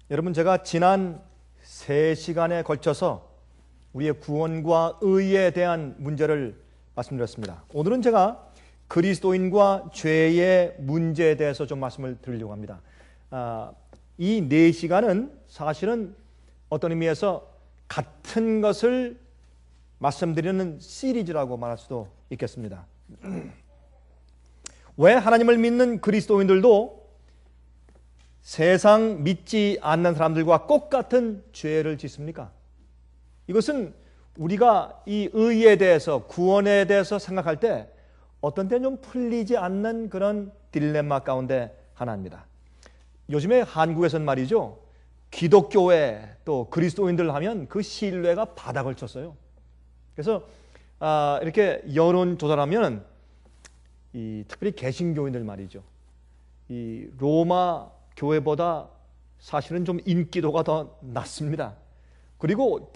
여러분, 제가 지난 3시간에 걸쳐서 우리의 구원과 의에 대한 문제를 말씀드렸습니다. 오늘은 제가 그리스도인과 죄의 문제에 대해서 좀 말씀을 드리려고 합니다. 이 4시간은 사실은 어떤 의미에서 같은 것을 말씀드리는 시리즈라고 말할 수도 있겠습니다. 왜 하나님을 믿는 그리스도인들도 세상 믿지 않는 사람들과 똑같은 죄를 짓습니까? 이것은 우리가 이 의에 대해서, 구원에 대해서 생각할 때 어떤 때는 좀 풀리지 않는 그런 딜레마 가운데 하나입니다. 요즘에 한국에서는 말이죠, 기독교회 또 그리스도인들 하면 그 신뢰가 바닥을 쳤어요. 그래서 이렇게 여론조사를 하면 특별히 개신교인들 말이죠, 이 로마 교회보다 사실은 좀 인기도가 더 낮습니다. 그리고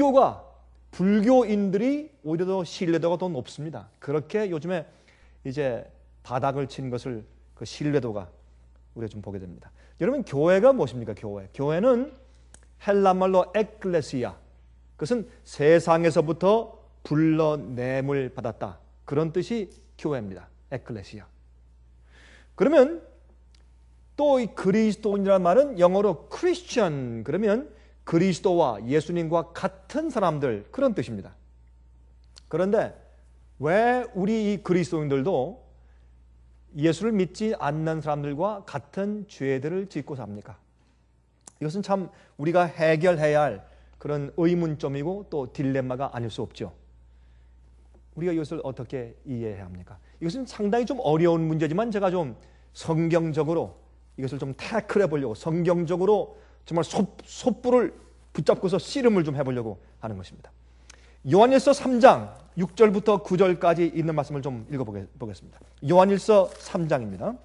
불교인들이 오히려 더 신뢰도가 더 높습니다. 그렇게 요즘에 이제 바닥을 친 것을, 그 신뢰도가 우리가 좀 보게 됩니다. 여러분, 교회가 무엇입니까? 교회는 헬라말로 에클레시아, 그것은 세상에서부터 불러냄을 받았다, 그런 뜻이 교회입니다. 에클레시아. 그러면 또 이 그리스도인이라는 말은 영어로 크리스천, 그러면 그리스도와 예수님과 같은 사람들, 그런 뜻입니다. 그런데 왜 우리 이 그리스도인들도 예수를 믿지 않는 사람들과 같은 죄들을 짓고 삽니까? 이것은 참 우리가 해결해야 할 그런 의문점이고 또 딜레마가 아닐 수 없죠. 우리가 이것을 어떻게 이해해야 합니까? 이것은 상당히 좀 어려운 문제지만 제가 좀 성경적으로 이것을 좀 태클해 보려고, 성경적으로 정말 솥불을 붙잡고서 씨름을 좀 해보려고 하는 것입니다. 요한일서 3장 6절부터 9절까지 있는 말씀을 좀 읽어보겠습니다. 요한일서 3장입니다.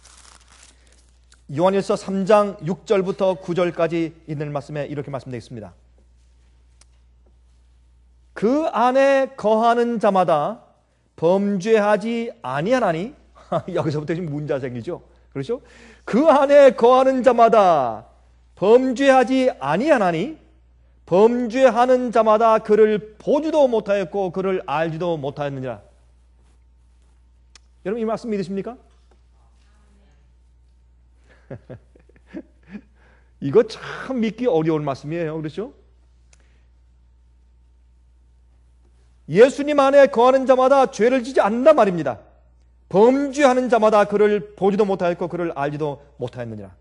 요한일서 3장 6절부터 9절까지 있는 말씀에 이렇게 말씀되어 있습니다. 그 안에 거하는 자마다 범죄하지 아니하나니, 여기서부터 지금 문제가 생기죠. 그렇죠? 그 안에 거하는 자마다 범죄하지 아니하나니 범죄하는 자마다 그를 보지도 못하였고 그를 알지도 못하였느니라. 여러분, 이 말씀 믿으십니까? 이거 참 믿기 어려운 말씀이에요. 그렇죠? 예수님 안에 거하는 자마다 죄를 지지 않는단 말입니다. 범죄하는 자마다 그를 보지도 못하였고 그를 알지도 못하였느니라.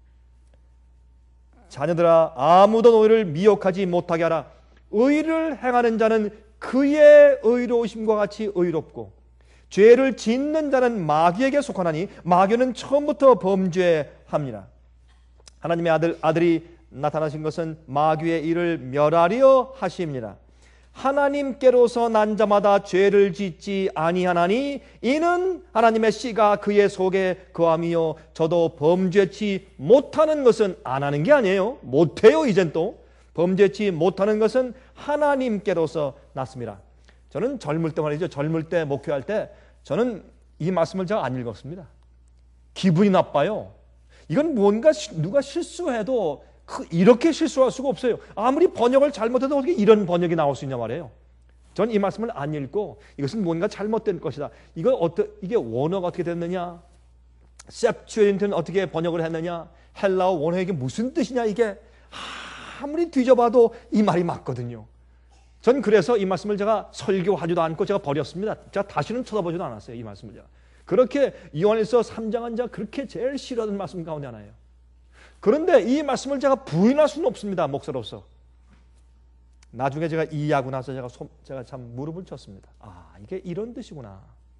자녀들아, 아무도 너희를 미혹하지 못하게 하라. 의를 행하는 자는 그의 의로우심과 같이 의롭고 죄를 짓는 자는 마귀에게 속하나니 마귀는 처음부터 범죄합니다. 하나님의 아들이 나타나신 것은 마귀의 일을 멸하려 하심이니라. 하나님께로서 난 자마다 죄를 짓지 아니하나니 이는 하나님의 씨가 그의 속에 거함이요 저도 범죄치 못하는 것은 안 하는 게 아니에요. 못해요. 이젠 또 범죄치 못하는 것은 하나님께로서 났습니다. 저는 젊을 때 말이죠, 젊을 때 목회할 때 저는 이 말씀을 제가 안 읽었습니다. 기분이 나빠요. 이건 뭔가 누가 실수해도 이렇게 실수할 수가 없어요. 아무리 번역을 잘못해도 어떻게 이런 번역이 나올 수 있냐 말이에요. 전 이 말씀을 안 읽고 이것은 뭔가 잘못된 것이다. 이게 원어가 어떻게 됐느냐? 셉츄엔트는 어떻게 번역을 했느냐? 헬라어 원어 이게 무슨 뜻이냐? 이게 아무리 뒤져봐도 이 말이 맞거든요. 전 그래서 이 말씀을 제가 설교하지도 않고 제가 버렸습니다. 제가 다시는 쳐다보지도 않았어요. 이 말씀을 제가. 그렇게 요한일서 3장은 제가 그렇게 제일 싫어하는 말씀 가운데 하나예요. 그런데 이 말씀을 제가 부인할 수는 없습니다. 목사로서. 나중에 제가 이해하고 나서 제가 참 무릎을 쳤습니다. 이게 이런 뜻이구나.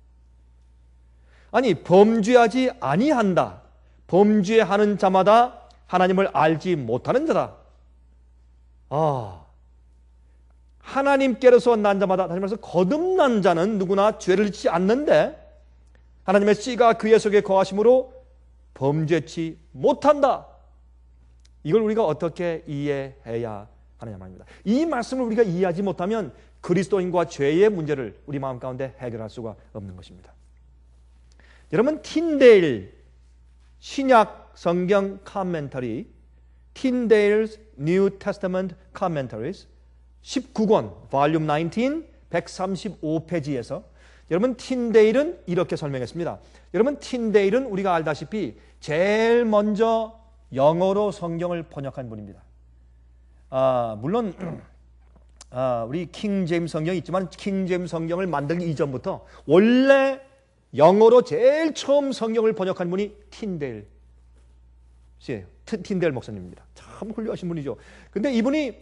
아니, 범죄하지 아니한다. 범죄하는 자마다 하나님을 알지 못하는 자다. 하나님께로서 난 자마다, 다시 말해서 거듭난 자는 누구나 죄를 짓지 않는데 하나님의 씨가 그의 속에 거하심으로 범죄치 못한다. 이걸 우리가 어떻게 이해해야 하느냐 말입니다. 이 말씀을 우리가 이해하지 못하면 그리스도인과 죄의 문제를 우리 마음 가운데 해결할 수가 없는 것입니다. 여러분, 틴데일 신약 성경 카멘터리 Tyndale's New Testament Commentaries 19권, Volume 19, 135페이지에서 여러분 틴데일은 이렇게 설명했습니다. 여러분 틴데일은 우리가 알다시피 제일 먼저 영어로 성경을 번역한 분입니다. 물론 우리 킹 제임스 성경이 있지만 킹 제임스 성경을 만들기 이전부터 원래 영어로 제일 처음 성경을 번역한 분이 틴데일 씨예요. 틴데일 목사님입니다. 참 훌륭하신 분이죠. 근데 이분이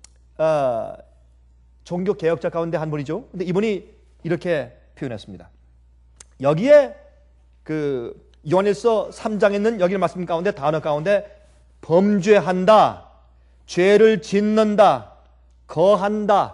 종교 개혁자 가운데 한 분이죠. 근데 이분이 이렇게 표현했습니다. 여기에 그 요한일서 3장에 있는 여기 말씀 가운데 단어 가운데 범죄한다, 죄를 짓는다, 거한다,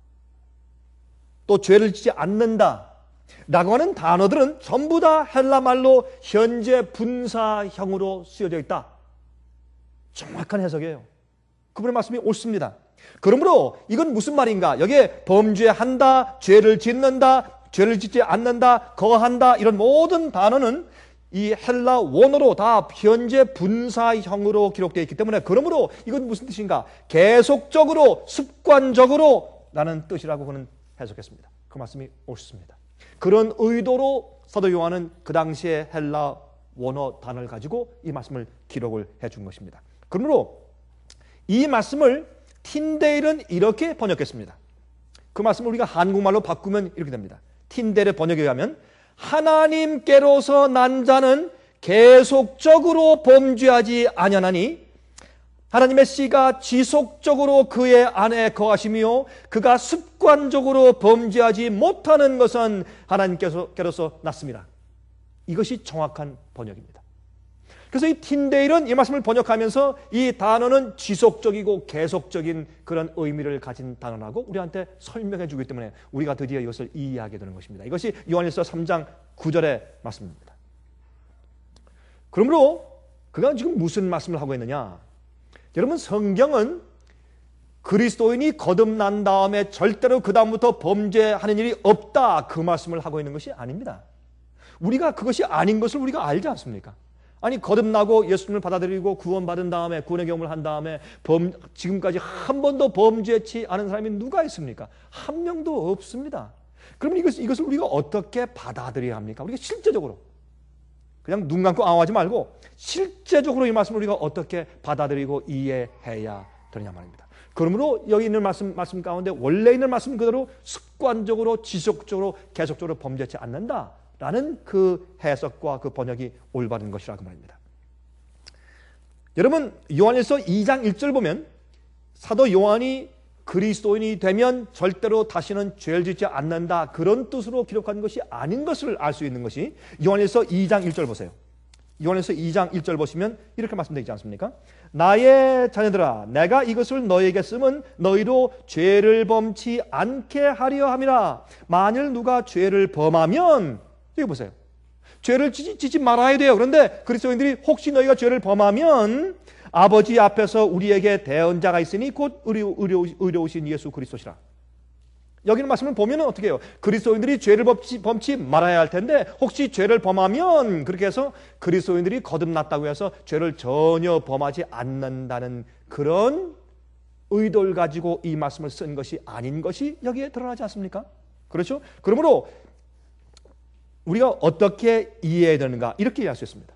또 죄를 짓지 않는다 라고 하는 단어들은 전부 다 헬라말로 현재 분사형으로 쓰여져 있다. 정확한 해석이에요. 그분의 말씀이 옳습니다. 그러므로 이건 무슨 말인가? 여기에 범죄한다, 죄를 짓는다, 죄를 짓지 않는다, 거한다 이런 모든 단어는 이 헬라 원어로 다 현재 분사형으로 기록되어 있기 때문에 그러므로 이건 무슨 뜻인가? 계속적으로, 습관적으로 라는 뜻이라고 그는 해석했습니다. 그 말씀이 옳습니다. 그런 의도로 사도 요한은 그 당시에 헬라 원어 단어를 가지고 이 말씀을 기록을 해준 것입니다. 그러므로 이 말씀을 틴데일은 이렇게 번역했습니다. 그 말씀을 우리가 한국말로 바꾸면 이렇게 됩니다. 틴데일의 번역에 의하면 하나님께로서 난 자는 계속적으로 범죄하지 아니하나니 하나님의 씨가 지속적으로 그의 안에 거하시며 그가 습관적으로 범죄하지 못하는 것은 하나님께로서 났습니다. 이것이 정확한 번역입니다. 그래서 이 틴데일은 이 말씀을 번역하면서 이 단어는 지속적이고 계속적인 그런 의미를 가진 단어라고 우리한테 설명해 주기 때문에 우리가 드디어 이것을 이해하게 되는 것입니다. 이것이 요한일서 3장 9절의 말씀입니다. 그러므로 그가 지금 무슨 말씀을 하고 있느냐? 여러분 성경은 그리스도인이 거듭난 다음에 절대로 그 다음부터 범죄하는 일이 없다 그 말씀을 하고 있는 것이 아닙니다. 우리가 그것이 아닌 것을 우리가 알지 않습니까? 아니 거듭나고 예수님을 받아들이고 구원받은 다음에 구원의 경험을 한 다음에 지금까지 한 번도 범죄치 않은 사람이 누가 있습니까? 한 명도 없습니다. 그러면 이것을 우리가 어떻게 받아들여야 합니까? 우리가 실제적으로 그냥 눈 감고 하지 말고 실제적으로 이 말씀을 우리가 어떻게 받아들이고 이해해야 되느냐 말입니다. 그러므로 여기 있는 말씀 가운데 원래 있는 말씀 그대로 습관적으로 지속적으로 계속적으로 범죄치 않는다 라는 그 해석과 그 번역이 올바른 것이라고 말입니다. 여러분 요한일서 2장 1절 보면 사도 요한이 그리스도인이 되면 절대로 다시는 죄를 짓지 않는다 그런 뜻으로 기록한 것이 아닌 것을 알 수 있는 것이 요한일서 2장 1절 보세요. 요한일서 2장 1절 보시면 이렇게 말씀되어 있지 않습니까? 나의 자녀들아 내가 이것을 너희에게 쓰면 너희로 죄를 범치 않게 하려 함이라. 만일 누가 죄를 범하면 여기 보세요. 죄를 짓지 말아야 돼요. 그런데 그리스도인들이 혹시 너희가 죄를 범하면 아버지 앞에서 우리에게 대언자가 있으니 곧 의로우신 예수 그리스도시라. 여기는 말씀을 보면 어떻게 해요? 그리스도인들이 죄를 범치 말아야 할 텐데 혹시 죄를 범하면 그렇게 해서 그리스도인들이 거듭났다고 해서 죄를 전혀 범하지 않는다는 그런 의도를 가지고 이 말씀을 쓴 것이 아닌 것이 여기에 드러나지 않습니까? 그렇죠? 그러므로 우리가 어떻게 이해해야 되는가? 이렇게 이해할 수 있습니다.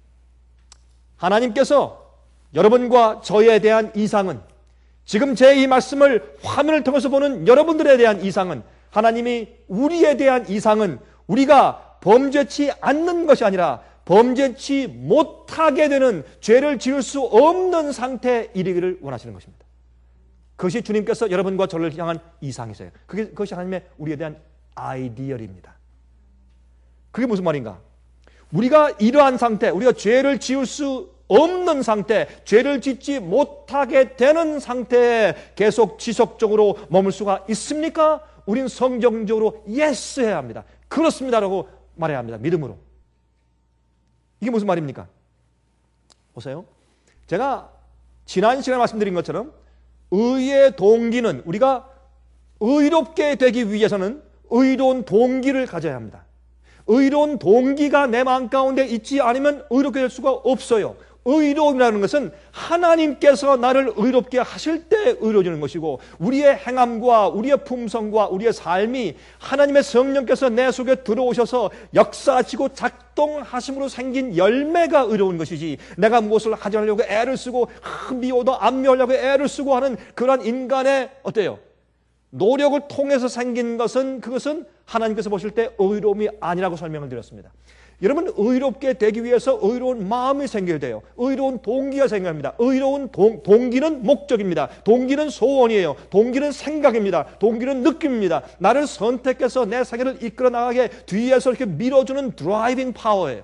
하나님께서 여러분과 저에 대한 이상은 지금 제 이 말씀을 화면을 통해서 보는 여러분들에 대한 이상은 하나님이 우리에 대한 이상은 우리가 범죄치 않는 것이 아니라 범죄치 못하게 되는 죄를 지을 수 없는 상태에 이르기를 원하시는 것입니다. 그것이 주님께서 여러분과 저를 향한 이상이세요. 그것이 하나님의 우리에 대한 아이디얼입니다. 그게 무슨 말인가? 우리가 이러한 상태, 우리가 죄를 지을 수 없는 상태, 죄를 짓지 못하게 되는 상태에 계속 지속적으로 머물 수가 있습니까? 우린 성경적으로 yes 해야 합니다. 그렇습니다라고 말해야 합니다. 믿음으로. 이게 무슨 말입니까? 보세요. 제가 지난 시간에 말씀드린 것처럼 의의 동기는 우리가 의롭게 되기 위해서는 의로운 동기를 가져야 합니다. 의로운 동기가 내 마음 가운데 있지 않으면 의롭게 될 수가 없어요. 의로움이라는 것은 하나님께서 나를 의롭게 하실 때 의로워지는 것이고, 우리의 행함과 우리의 품성과 우리의 삶이 하나님의 성령께서 내 속에 들어오셔서 역사하시고 작동하심으로 생긴 열매가 의로운 것이지, 내가 무엇을 하려고 애를 쓰고 미워도 안 미워하려고 애를 쓰고 하는 그러한 인간의 어때요? 노력을 통해서 생긴 것은, 그것은 하나님께서 보실 때 의로움이 아니라고 설명을 드렸습니다. 여러분, 의롭게 되기 위해서 의로운 마음이 생겨야 돼요. 의로운 동기가 생겨야 합니다. 의로운 동기는 목적입니다. 동기는 소원이에요. 동기는 생각입니다. 동기는 느낌입니다. 나를 선택해서 내 생애를 이끌어 나가게 뒤에서 이렇게 밀어주는 드라이빙 파워예요.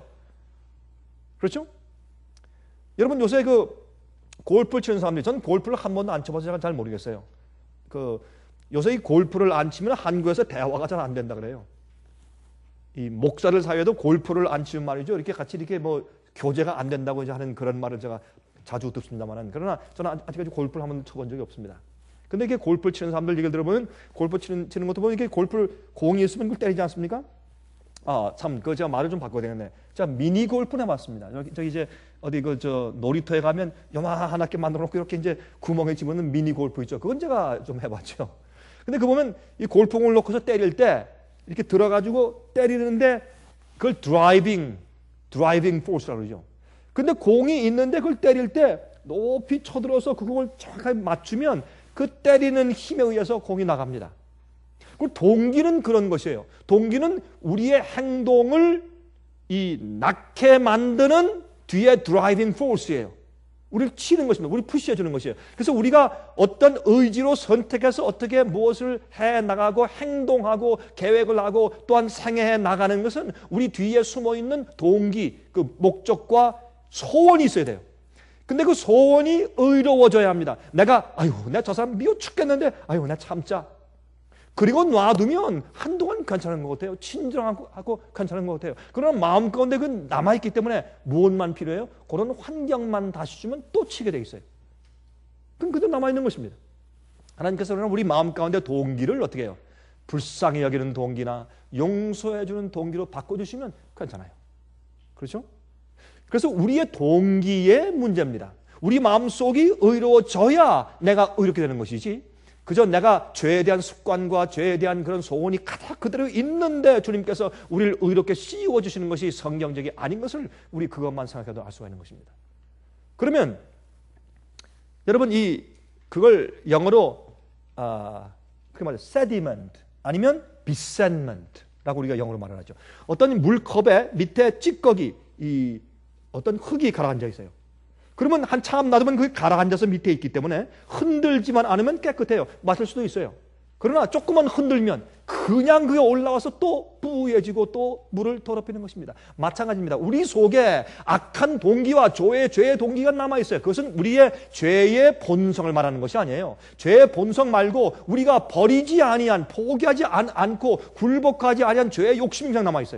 그렇죠? 여러분, 요새 골프 치는 사람들이, 전 골프를 한 번도 안 쳐봐서 제가 잘 모르겠어요. 요새 이 골프를 안 치면 한국에서 대화가 잘 안 된다 그래요. 이 목사들 사이에도 골프를 안 치면 말이죠, 이렇게 같이 이렇게 교제가 안 된다고 이제 하는 그런 말을 제가 자주 듣습니다만은, 그러나 저는 아직까지 골프를 한번 쳐본 적이 없습니다. 근데 이게 골프 치는 사람들 얘기를 들어보면, 골프 치는 것도 보면 이게 골프 공이 있으면 그걸 때리지 않습니까? 참, 제가 말을 좀 바꿔야 되겠네. 자, 미니 골프는 해봤습니다. 저기 이제 어디 놀이터에 가면 요만하게 만들어 놓고 이렇게 이제 구멍에 집어넣는 미니 골프 있죠. 그건 제가 좀 해봤죠. 근데 보면 이 골프공을 놓고서 때릴 때 이렇게 들어가지고 때리는데 그걸 드라이빙 포스라고 그러죠. 근데 공이 있는데 그걸 때릴 때 높이 쳐들어서 그 공을 정확하게 맞추면 그 때리는 힘에 의해서 공이 나갑니다. 그리고 동기는 그런 것이에요. 동기는 우리의 행동을 낳게 만드는 뒤에 드라이빙 포스예요. 우리를 치는 것입니다. 우리를 푸시해 주는 것이에요. 그래서 우리가 어떤 의지로 선택해서 어떻게 무엇을 해 나가고 행동하고 계획을 하고 또한 생애해 나가는 것은 우리 뒤에 숨어 있는 동기, 그 목적과 소원이 있어야 돼요. 근데 그 소원이 의로워져야 합니다. 내가 저 사람 미워 죽겠는데 나 참자. 그리고 놔두면 한동안 괜찮은 것 같아요. 친절하고 괜찮은 것 같아요. 그러나 마음 가운데 그 남아있기 때문에 무엇만 필요해요? 그런 환경만 다시 주면 또 치게 돼 있어요. 그럼 그대로 남아있는 것입니다. 하나님께서 그러나 우리 마음 가운데 동기를 어떻게 해요? 불쌍히 여기는 동기나 용서해주는 동기로 바꿔주시면 괜찮아요. 그렇죠? 그래서 우리의 동기의 문제입니다. 우리 마음속이 의로워져야 내가 의롭게 되는 것이지, 그저 내가 죄에 대한 습관과 죄에 대한 그런 소원이 가득 그대로 있는데 주님께서 우리를 의롭게 씌워주시는 것이 성경적이 아닌 것을 우리 그것만 생각해도 알 수가 있는 것입니다. 그러면 여러분, 그걸 영어로 그게 말이죠, sediment 아니면 besetment라고 우리가 영어로 말을 하죠. 어떤 물컵에 밑에 찌꺼기, 어떤 흙이 가라앉아 있어요. 그러면 한참 놔두면 그게 가라앉아서 밑에 있기 때문에 흔들지만 않으면 깨끗해요. 마실 수도 있어요. 그러나 조금만 흔들면 그냥 그게 올라와서 또 뿌얘지고 또 물을 더럽히는 것입니다. 마찬가지입니다. 우리 속에 악한 동기와 죄의 동기가 남아있어요. 그것은 우리의 죄의 본성을 말하는 것이 아니에요. 죄의 본성 말고 우리가 버리지 아니한, 포기하지 않고 굴복하지 아니한 죄의 욕심이 그냥 남아있어요.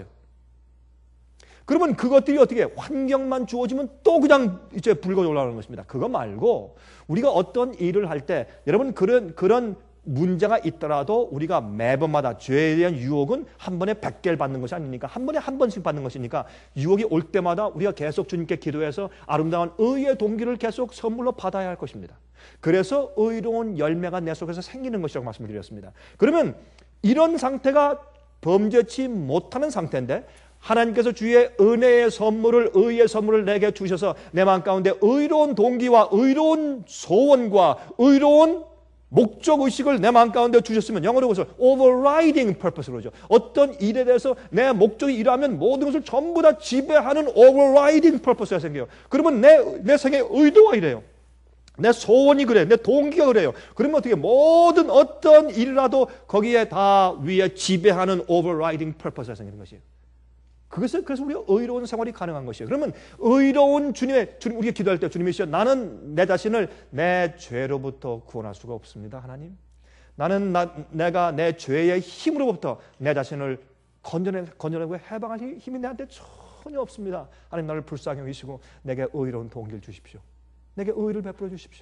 그러면 그것들이 어떻게 환경만 주어지면 또 그냥 이제 불거져 올라오는 것입니다. 그거 말고 우리가 어떤 일을 할 때, 여러분, 그런 문제가 있더라도 우리가 매번마다 죄에 대한 유혹은 한 번에 100개를 받는 것이 아니니까, 한 번에 한 번씩 받는 것이니까 유혹이 올 때마다 우리가 계속 주님께 기도해서 아름다운 의의 동기를 계속 선물로 받아야 할 것입니다. 그래서 의로운 열매가 내 속에서 생기는 것이라고 말씀을 드렸습니다. 그러면 이런 상태가 범죄치 못하는 상태인데, 하나님께서 주의 은혜의 선물을, 의의 선물을 내게 주셔서 내 마음 가운데 의로운 동기와 의로운 소원과 의로운 목적의식을 내 마음 가운데 주셨으면, 영어로 그래서 overriding purpose로 그러죠. 어떤 일에 대해서 내 목적이 이러하면 모든 것을 전부 다 지배하는 overriding purpose가 생겨요. 그러면 내 생의 의도가 이래요. 내 소원이 그래, 내 동기가 그래요. 그러면 어떻게 모든 어떤 일이라도 거기에 다 위에 지배하는 overriding purpose가 생기는 것이에요. 그래서 우리가 의로운 생활이 가능한 것이에요. 그러면 의로운 주님, 우리가 기도할 때 주님이시여, 나는 내 자신을 내 죄로부터 구원할 수가 없습니다. 하나님, 나는 내가 내 죄의 힘으로부터 내 자신을 건져내고 해방할 힘이 내한테 전혀 없습니다. 하나님, 나를 불쌍히 여기시고 내게 의로운 동기를 주십시오. 내게 의를 베풀어 주십시오.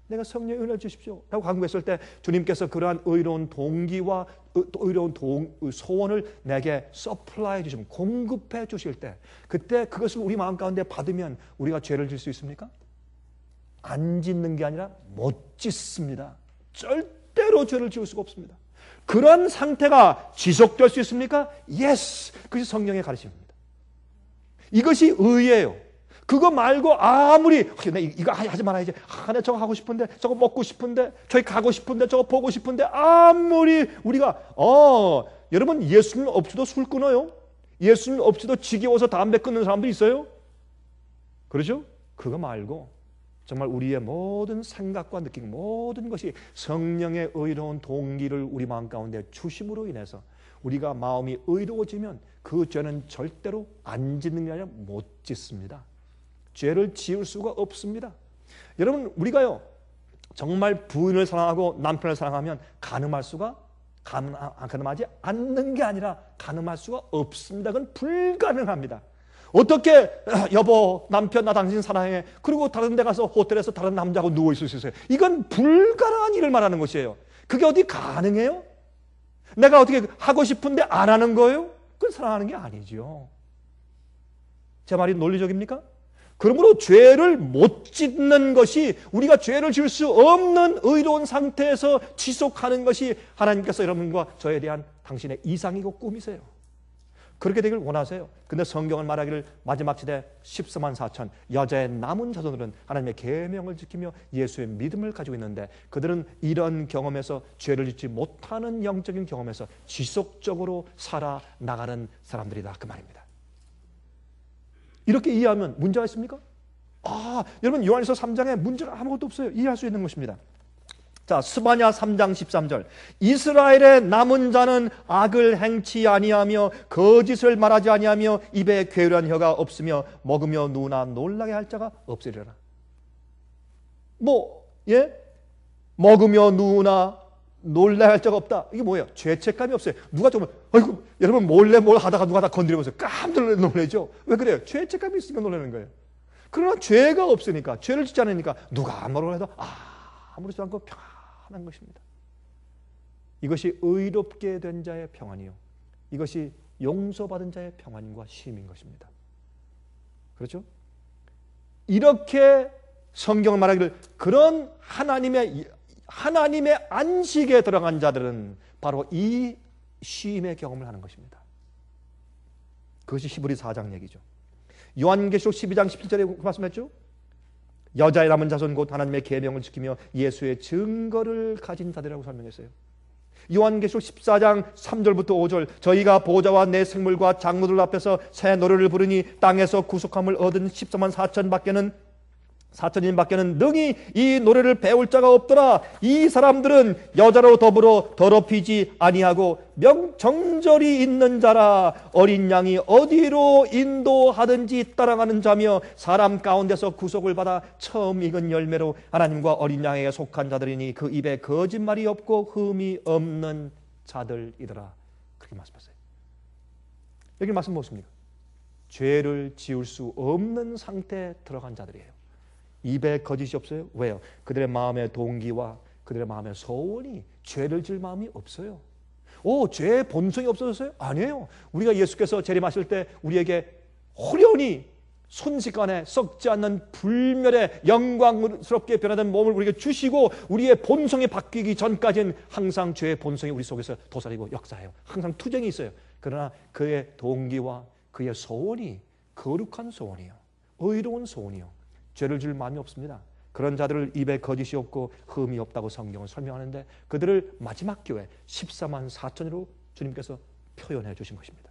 내가 성령의 은혜를 주십시오 라고 간구했을 때 주님께서 그러한 의로운 동기와 의로운 소원을 내게 서플라이 주시면 공급해 주실 때 그때 그것을 우리 마음 가운데 받으면 우리가 죄를 질 수 있습니까? 안 짓는 게 아니라 못 짓습니다. 절대로 죄를 지을 수가 없습니다. 그런 상태가 지속될 수 있습니까? Yes! 그것이 성령의 가르침입니다. 이것이 의예요. 그거 말고 아무리 나 이거 하지 말아야지. 나 저거 하고 싶은데 저거 먹고 싶은데 저기 가고 싶은데 저거 보고 싶은데 아무리 우리가 여러분 예수님 없이도 술 끊어요. 예수님 없이도 지겨워서 담배 끊는 사람도 있어요. 그렇죠? 그거 말고 정말 우리의 모든 생각과 느낌 모든 것이 성령의 의로운 동기를 우리 마음 가운데 주심으로 인해서 우리가 마음이 의로워지면 그 죄는 절대로 안 짓는 게 아니라 못 짓습니다. 죄를 지을 수가 없습니다. 여러분 우리가요 정말 부인을 사랑하고 남편을 사랑하면 가늠하지 않는 게 아니라 가늠할 수가 없습니다. 그건 불가능합니다. 어떻게 여보 남편 나 당신 사랑해 그리고 다른 데 가서 호텔에서 다른 남자하고 누워 있을 수 있어요? 이건 불가능한 일을 말하는 것이에요. 그게 어디 가능해요? 내가 어떻게 하고 싶은데 안 하는 거예요? 그건 사랑하는 게 아니죠. 제 말이 논리적입니까? 그러므로 죄를 못 짓는 것이 우리가 죄를 지을 수 없는 의로운 상태에서 지속하는 것이 하나님께서 여러분과 저에 대한 당신의 이상이고 꿈이세요. 그렇게 되길 원하세요. 근데 성경은 말하기를 마지막 시대 14만 4천 여자의 남은 자손들은 하나님의 계명을 지키며 예수의 믿음을 가지고 있는데 그들은 이런 경험에서 죄를 짓지 못하는 영적인 경험에서 지속적으로 살아나가는 사람들이다 그 말입니다. 이렇게 이해하면 문제가 있습니까? 여러분 요한일서 3장에 문제가 아무것도 없어요. 이해할 수 있는 것입니다. 자, 스바냐 3장 13절 이스라엘의 남은 자는 악을 행치 아니하며 거짓을 말하지 아니하며 입에 괴로운 혀가 없으며 먹으며 누우나 놀라게 할 자가 없으리라. 먹으며 누우나 놀라게 할 자가 없다. 이게 뭐예요? 죄책감이 없어요. 누가 좀 아이고 여러분 몰래 뭘 하다가 누가 다 건드려보세요. 깜짝 놀라죠. 왜 그래요? 죄책감이 있으니까 놀라는 거예요. 그러나 죄가 없으니까 죄를 짓지 않으니까 누가 뭐라고 해도 아무렇지도 않고 평안한 것입니다. 이것이 의롭게 된 자의 평안이요 이것이 용서받은 자의 평안과 쉼인 것입니다. 그렇죠? 이렇게 성경을 말하기를 그런 하나님의 안식에 들어간 자들은 바로 이 쉼의 경험을 하는 것입니다. 그것이 히브리 4장 얘기죠. 요한계시록 12장 17절에 말씀했죠. 여자의 남은 자손 곧 하나님의 계명을 지키며 예수의 증거를 가진 자들이라고 설명했어요. 요한계시록 14장 3절부터 5절 저희가 보좌와 내 생물과 장로들 앞에서 새 노래를 부르니 땅에서 구속함을 얻은 14만 4천인 밖에는 능히 이 노래를 배울 자가 없더라. 이 사람들은 여자로 더불어 더럽히지 아니하고 정절이 있는 자라. 어린 양이 어디로 인도하든지 따라가는 자며 사람 가운데서 구속을 받아 처음 익은 열매로 하나님과 어린 양에게 속한 자들이니 그 입에 거짓말이 없고 흠이 없는 자들이더라. 그렇게 말씀하세요. 여기 말씀 무엇입니까? 죄를 지을 수 없는 상태에 들어간 자들이에요. 입에 거짓이 없어요. 왜요? 그들의 마음의 동기와 그들의 마음의 소원이 죄를 지을 마음이 없어요. 죄의 본성이 없어졌어요? 아니에요. 우리가 예수께서 재림하실 때 우리에게 호련히 순식간에 썩지 않는 불멸의 영광스럽게 변화된 몸을 우리에게 주시고 우리의 본성이 바뀌기 전까지는 항상 죄의 본성이 우리 속에서 도사리고 역사해요. 항상 투쟁이 있어요. 그러나 그의 동기와 그의 소원이 거룩한 소원이요 의로운 소원이요 죄를 지을 마음이 없습니다. 그런 자들을 입에 거짓이 없고 흠이 없다고 성경은 설명하는데 그들을 마지막 교회 14만 4천으로 주님께서 표현해 주신 것입니다.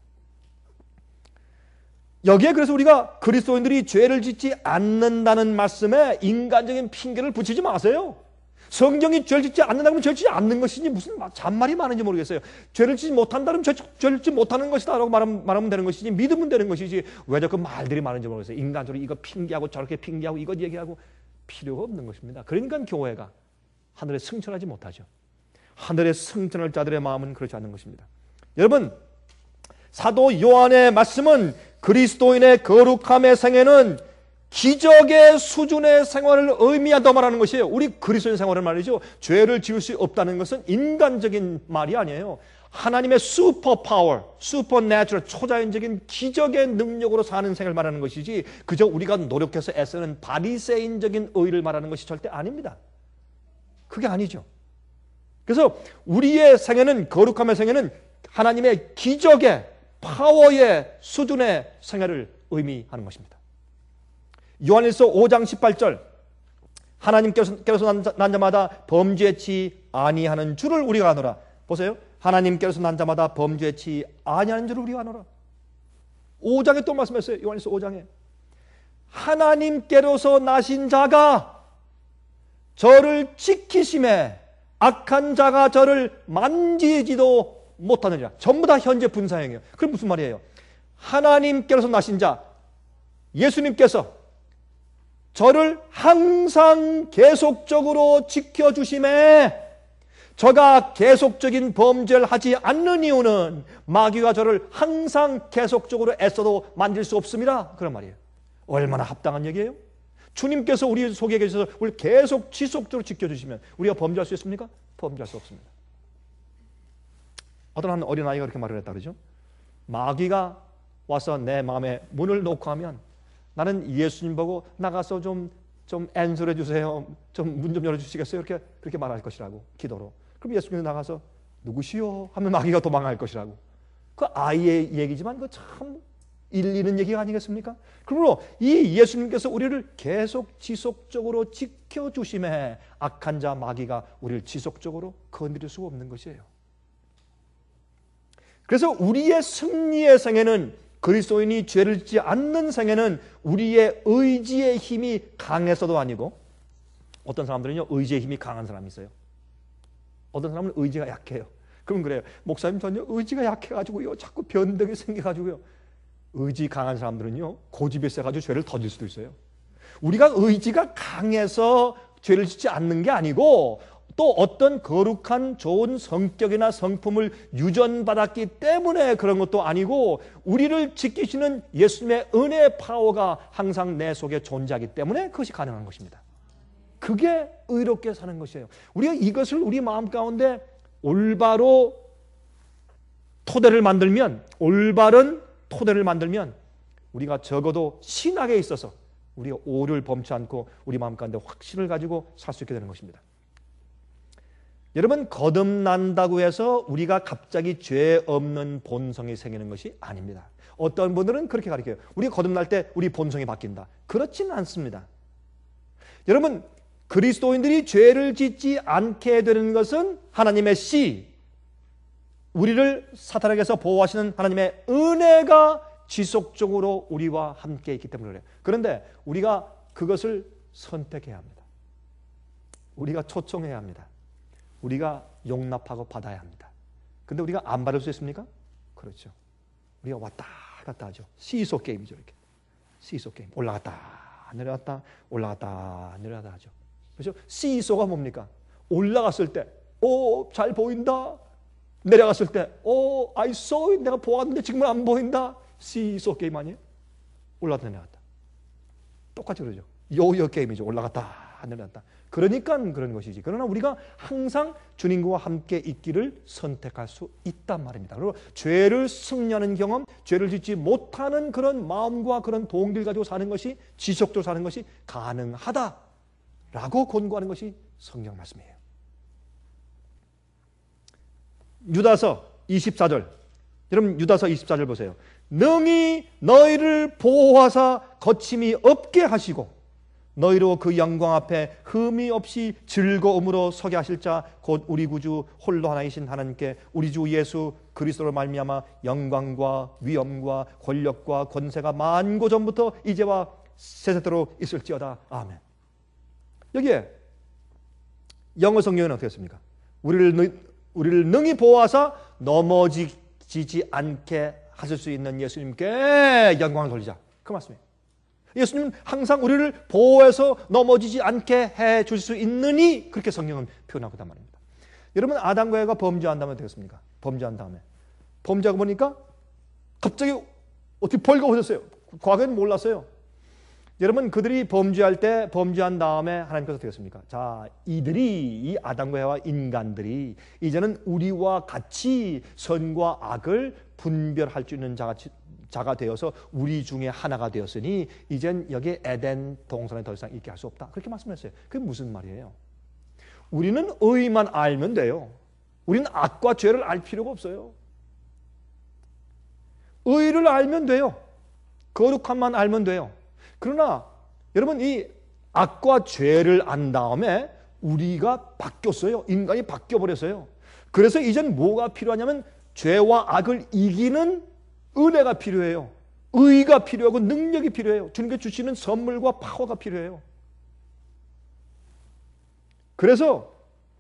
여기에 그래서 우리가 그리스도인들이 죄를 짓지 않는다는 말씀에 인간적인 핑계를 붙이지 마세요. 성경이 죄를 짓지 않는다고 하면 죄를 짓지 않는 것이지 무슨 잔말이 많은지 모르겠어요. 죄를 짓지 못한다면 죄를 짓지 못하는 것이다 라고 말하면 되는 것이지 믿으면 되는 것이지 왜 자꾸 말들이 많은지 모르겠어요. 인간적으로 이거 핑계하고 저렇게 핑계하고 이것 얘기하고 필요가 없는 것입니다. 그러니까 교회가 하늘에 승천하지 못하죠. 하늘에 승천할 자들의 마음은 그렇지 않는 것입니다. 여러분 사도 요한의 말씀은 그리스도인의 거룩함의 생애는 기적의 수준의 생활을 의미한다고 말하는 것이에요. 우리 그리스도인 생활은 말이죠. 죄를 지을 수 없다는 것은 인간적인 말이 아니에요. 하나님의 슈퍼파워, 슈퍼내추럴, 초자연적인 기적의 능력으로 사는 생을 말하는 것이지 그저 우리가 노력해서 애쓰는 바리새인적인 의를 말하는 것이 절대 아닙니다. 그게 아니죠. 그래서 우리의 생애는, 거룩함의 생애는 하나님의 기적의 파워의 수준의 생애를 의미하는 것입니다. 요한일서 5장 18절, 하나님께서 난 자마다 범죄치 아니하는 줄을 우리가 아노라. 보세요. 하나님께서 난 자마다 범죄치 아니하는 줄을 우리가 아노라. 5장에 또 말씀했어요. 요한일서 5장에 하나님께로서 나신 자가 저를 지키심에 악한 자가 저를 만지지도 못하느니라. 전부 다 현재 분사형이에요. 그럼 무슨 말이에요? 하나님께로서 나신 자, 예수님께서 저를 항상 계속적으로 지켜주심에 저가 계속적인 범죄를 하지 않는 이유는 마귀가 저를 항상 계속적으로 애써도 만질 수 없습니다. 그런 말이에요. 얼마나 합당한 얘기예요? 주님께서 우리 속에 계셔서 우리 계속 지속적으로 지켜주시면 우리가 범죄할 수 있습니까? 범죄할 수 없습니다. 어떤 한 어린아이가 그렇게 말을 했다 그러죠. 마귀가 와서 내 마음에 문을 놓고 하면 나는 예수님 보고 나가서 좀 앤솔해 주세요. 좀 문 좀 열어주시겠어요? 그렇게 말할 것이라고, 기도로. 그럼 예수님이 나가서 누구시오? 하면 마귀가 도망갈 것이라고. 그 아이의 얘기지만 그 참 일리 있는 얘기가 아니겠습니까? 그러므로 이 예수님께서 우리를 계속 지속적으로 지켜주심에 악한 자 마귀가 우리를 지속적으로 건드릴 수가 없는 것이에요. 그래서 우리의 승리의 생애는, 그리스도인이 죄를 짓지 않는 생애는 우리의 의지의 힘이 강해서도 아니고, 어떤 사람들은요 의지의 힘이 강한 사람이 있어요. 어떤 사람은 의지가 약해요. 그럼 그래요. 목사님 전요 의지가 약해가지고요 자꾸 변덕이 생겨가지고요. 의지 강한 사람들은요 고집이 세가지고 죄를 더 질 수도 있어요. 우리가 의지가 강해서 죄를 짓지 않는 게 아니고 또 어떤 거룩한 좋은 성격이나 성품을 유전받았기 때문에 그런 것도 아니고 우리를 지키시는 예수님의 은혜의 파워가 항상 내 속에 존재하기 때문에 그것이 가능한 것입니다. 그게 의롭게 사는 것이에요. 우리가 이것을 우리 마음 가운데 올바로 토대를 만들면, 올바른 토대를 만들면 우리가 적어도 신학에 있어서 우리가 오류를 범치 않고 우리 마음 가운데 확신을 가지고 살 수 있게 되는 것입니다. 여러분, 거듭난다고 해서 우리가 갑자기 죄 없는 본성이 생기는 것이 아닙니다. 어떤 분들은 그렇게 가르쳐요. 우리가 거듭날 때 우리 본성이 바뀐다. 그렇지는 않습니다. 여러분, 그리스도인들이 죄를 짓지 않게 되는 것은 하나님의 씨, 우리를 사탄에게서 보호하시는 하나님의 은혜가 지속적으로 우리와 함께 있기 때문에 그래요. 그런데 우리가 그것을 선택해야 합니다. 우리가 초청해야 합니다. 우리가 용납하고 받아야 합니다. 근데 우리가 안 받을 수 있습니까? 그렇죠. 우리가 왔다 갔다 하죠. 시소 게임이죠. 이렇게 시소 게임. 올라갔다 내려갔다 올라갔다 내려갔다 하죠. 그렇죠? 시소가 뭡니까? 올라갔을 때 잘 보인다. 내려갔을 때 I saw it. 내가 보았는데 지금은 안 보인다. 시소 게임 아니에요? 올라갔다 내려갔다. 똑같이 그러죠. 요요 게임이죠. 올라갔다 내려갔다. 그러니까 그런 것이지. 그러나 우리가 항상 주님과 함께 있기를 선택할 수 있단 말입니다. 그리고 죄를 승리하는 경험, 죄를 짓지 못하는 그런 마음과 그런 동기를 가지고 사는 것이, 지속적으로 사는 것이 가능하다라고 권고하는 것이 성경 말씀이에요. 유다서 24절. 여러분 유다서 24절 보세요. 능히 너희를 보호하사 거침이 없게 하시고 너희로 그 영광 앞에 흠이 없이 즐거움으로 서게 하실 자 곧 우리 구주 홀로 하나이신 하나님께 우리 주 예수 그리스도로 말미암아 영광과 위엄과 권력과 권세가 만고 전부터 이제와 세세토록 있을지어다. 아멘. 여기에 영어 성경은 어떻게 했습니까? 우리를 능히 보호하사 넘어지지 않게 하실 수 있는 예수님께 영광을 돌리자. 그 말씀이에요. 예수님은 항상 우리를 보호해서 넘어지지 않게 해줄 수 있느니 그렇게 성경은 표현하고 있단 말입니다. 여러분, 아담과 에바가 범죄한 다음에 되겠습니까? 범죄한 다음에 범죄하고 보니까 갑자기 어떻게 벌거벗었어요. 과거에는 몰랐어요. 여러분, 그들이 범죄할 때 범죄한 다음에 하나님께서 어떻게 했습니까? 자, 이 아담과 해와 인간들이 이제는 우리와 같이 선과 악을 분별할 수 있는 자가 되어서 우리 중에 하나가 되었으니 이젠 여기 에덴 동산에 더 이상 있게 할 수 없다. 그렇게 말씀했어요. 그게 무슨 말이에요? 우리는 의만 알면 돼요. 우리는 악과 죄를 알 필요가 없어요. 의를 알면 돼요. 거룩함만 알면 돼요. 그러나 여러분, 이 악과 죄를 안 다음에 우리가 바뀌었어요. 인간이 바뀌어버렸어요. 그래서 이젠 뭐가 필요하냐면 죄와 악을 이기는 은혜가 필요해요. 의가 필요하고 능력이 필요해요. 주님께 주시는 선물과 파워가 필요해요. 그래서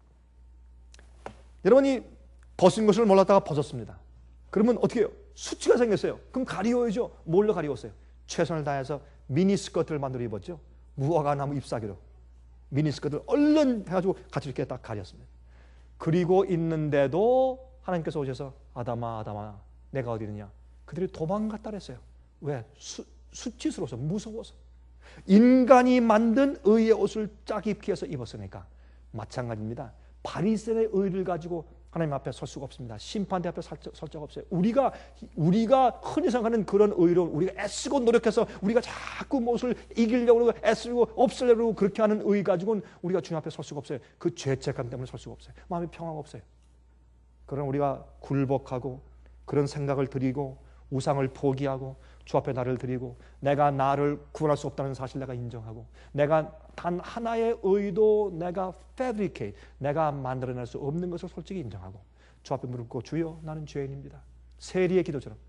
여러분이 벗은 것을 몰랐다가 벗었습니다. 그러면 어떻게 해요? 수치가 생겼어요. 그럼 가리워야죠. 뭘로 가리웠어요? 최선을 다해서 미니스커트를 만들어 입었죠. 무화과 나무 잎사귀로 미니스커트를 얼른 해가지고 같이 이렇게 딱 가렸습니다. 그리고 있는데도 하나님께서 오셔서 아담아 내가 어디 있느냐. 그들이 도망갔다 그랬어요. 왜? 수치스러워서, 무서워서. 인간이 만든 의의 옷을 짝 입기 위해서 입었으니까. 마찬가지입니다. 바리새인의 의를 가지고 하나님 앞에 설 수가 없습니다. 심판대 앞에 설 수가 없어요. 우리가 흔히 생각하는 그런 의로 우리가 애쓰고 노력해서 우리가 자꾸 무엇을 이기려고 애쓰고 없애려고 그렇게 하는 의 가지고는 우리가 주님 앞에 설 수가 없어요. 그 죄책감 때문에 설 수가 없어요. 마음에 평화가 없어요. 그럼 우리가 굴복하고 그런 생각을 드리고 우상을 포기하고 주 앞에 나를 드리고 내가 나를 구원할 수 없다는 사실 내가 인정하고 내가 단 하나의 의도 내가 fabricate, 내가 만들어낼 수 없는 것을 솔직히 인정하고 주 앞에 무릎 꿇고 주여 나는 죄인입니다. 세리의 기도처럼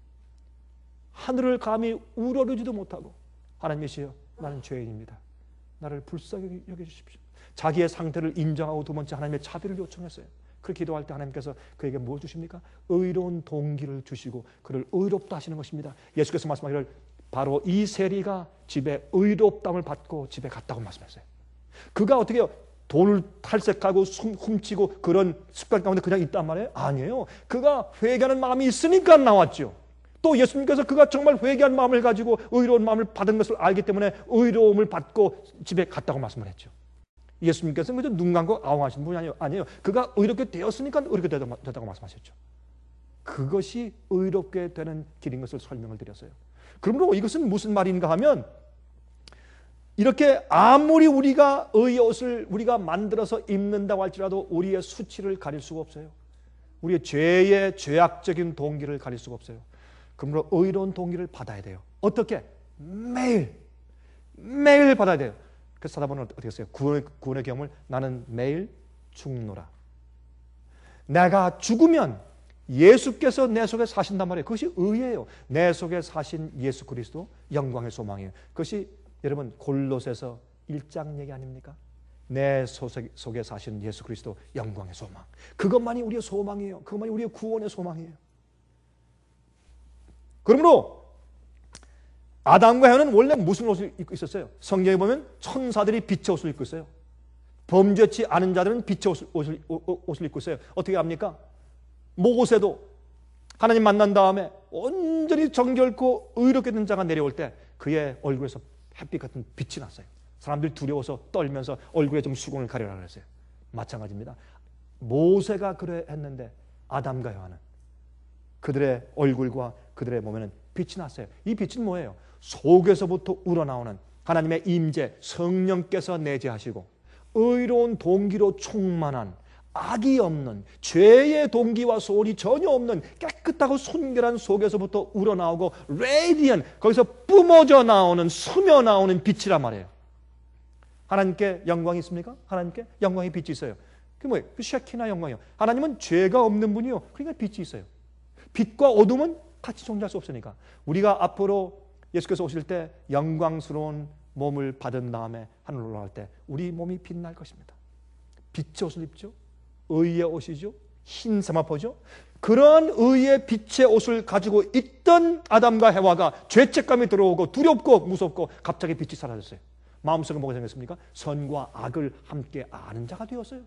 하늘을 감히 우러르지도 못하고 하나님이시여 나는 죄인입니다. 나를 불쌍히 여겨주십시오. 자기의 상태를 인정하고 두 번째 하나님의 자비를 요청했어요. 그 기도할 때 하나님께서 그에게 뭘 주십니까? 의로운 동기를 주시고 그를 의롭다 하시는 것입니다. 예수께서 말씀하기를 바로 이 세리가 집에 의롭담을 받고 집에 갔다고 말씀했어요. 그가 어떻게 해요? 돈을 탈색하고 훔치고 그런 습관 가운데 그냥 있단 말이에요? 아니에요. 그가 회개하는 마음이 있으니까 나왔죠. 또 예수님께서 그가 정말 회개한 마음을 가지고 의로운 마음을 받은 것을 알기 때문에 의로움을 받고 집에 갔다고 말씀을 했죠. 예수님께서는 그저 눈 감고 아웅하신 분이 아니에요. 그가 의롭게 되었으니까 의롭게 됐다고 말씀하셨죠. 그것이 의롭게 되는 길인 것을 설명을 드렸어요. 그러므로 이것은 무슨 말인가 하면 이렇게 아무리 우리가 의의 옷을 우리가 만들어서 입는다고 할지라도 우리의 수치를 가릴 수가 없어요. 우리의 죄의 죄악적인 동기를 가릴 수가 없어요. 그러므로 의로운 동기를 받아야 돼요. 어떻게? 매일 받아야 돼요. 그래서 사도바울은 어떻게 했어요? 구원의 경험을 나는 매일 죽노라. 내가 죽으면 예수께서 내 속에 사신단 말이에요. 그것이 의예요. 내 속에 사신 예수 그리스도 영광의 소망이에요. 그것이 여러분 골로새서 1장 얘기 아닙니까? 내 속에 사신 예수 그리스도 영광의 소망. 그것만이 우리의 소망이에요. 그것만이 우리의 구원의 소망이에요. 그러므로 아담과 하와는 원래 무슨 옷을 입고 있었어요? 성경에 보면 천사들이 빛의 옷을 입고 있어요. 범죄치 않은 자들은 빛의 옷을 입고 있어요. 어떻게 합니까? 모세도 하나님 만난 다음에 온전히 정결코 의롭게 된 자가 내려올 때 그의 얼굴에서 햇빛 같은 빛이 났어요. 사람들이 두려워서 떨면서 얼굴에 좀 수건을 가려라 그랬어요. 마찬가지입니다. 모세가 그래 했는데 아담과 여하는 그들의 얼굴과 그들의 몸에는 빛이 났어요. 이 빛은 뭐예요? 속에서부터 우러나오는 하나님의 임재, 성령께서 내재하시고 의로운 동기로 충만한 악이 없는 죄의 동기와 소원이 전혀 없는 깨끗하고 순결한 속에서부터 우러나오고 레디언, 거기서 뿜어져 나오는 스며 나오는 빛이란 말이에요. 하나님께 영광이 있습니까? 하나님께 영광의 빛이 있어요. 그게 뭐예요? 그 쉐키나 영광이요. 하나님은 죄가 없는 분이요. 그러니까 빛이 있어요. 빛과 어둠은 같이 존재할 수 없으니까 우리가 앞으로 예수께서 오실 때 영광스러운 몸을 받은 다음에 하늘로 올라갈 때 우리 몸이 빛날 것입니다. 빛의 옷을 입죠. 의의 옷이죠. 흰 세마포죠. 그런 의의 빛의 옷을 가지고 있던 아담과 해와가 죄책감이 들어오고 두렵고 무섭고 갑자기 빛이 사라졌어요. 마음속에 뭐가 생겼습니까? 선과 악을 함께 아는 자가 되었어요.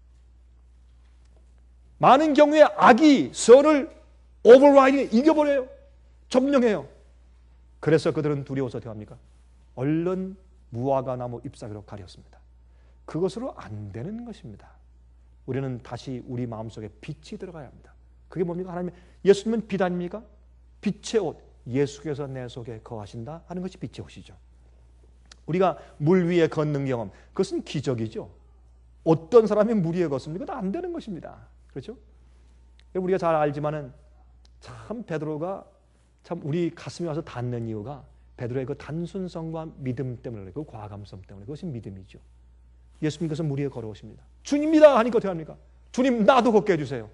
많은 경우에 악이 선을 오버라이딩 이겨버려요. 점령해요. 그래서 그들은 두려워서 어떻게 합니까? 얼른 무화과 나무 잎사귀로 가렸습니다. 그것으로 안 되는 것입니다. 우리는 다시 우리 마음속에 빛이 들어가야 합니다. 그게 뭡니까? 하나님, 예수님은 빛 아닙니까? 빛의 옷, 예수께서 내 속에 거하신다 하는 것이 빛의 옷이죠. 우리가 물 위에 걷는 경험, 그것은 기적이죠. 어떤 사람이 물 위에 걷습니까? 그건 안 되는 것입니다. 그렇죠? 우리가 잘 알지만은 참 베드로가 참 우리 가슴에 와서 닿는 이유가 베드로의 그 단순성과 믿음 때문에, 그 과감성 때문에, 그것이 믿음이죠. 예수님께서 물 위에 걸어오십니다. 주님이다 하니까 어떻게 합니까? 주님, 나도 걷게 해주세요.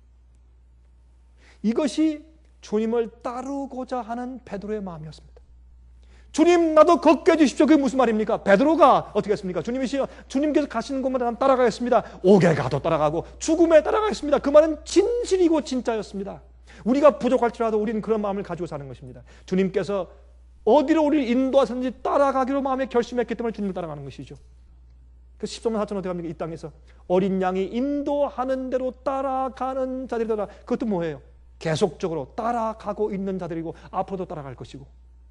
이것이 주님을 따르고자 하는 베드로의 마음이었습니다. 주님, 나도 걷게 해주십시오. 그게 무슨 말입니까? 베드로가 어떻게 했습니까? 주님께서 가시는 곳마다 난 따라가겠습니다. 옥에 가도 따라가고 죽음에 따라가겠습니다. 그 말은 진실이고 진짜였습니다. 우리가 부족할지라도 우리는 그런 마음을 가지고 사는 것입니다. 주님께서 어디로 우리를 인도하셨는지 따라가기로 마음에 결심했기 때문에 주님을 따라가는 것이죠. 그 10조만 4천 어떻게 합니까? 이 땅에서 어린 양이 인도하는 대로 따라가는 자들이더라. 그것도 뭐예요? 계속적으로 따라가고 있는 자들이고 앞으로도 따라갈 것이고.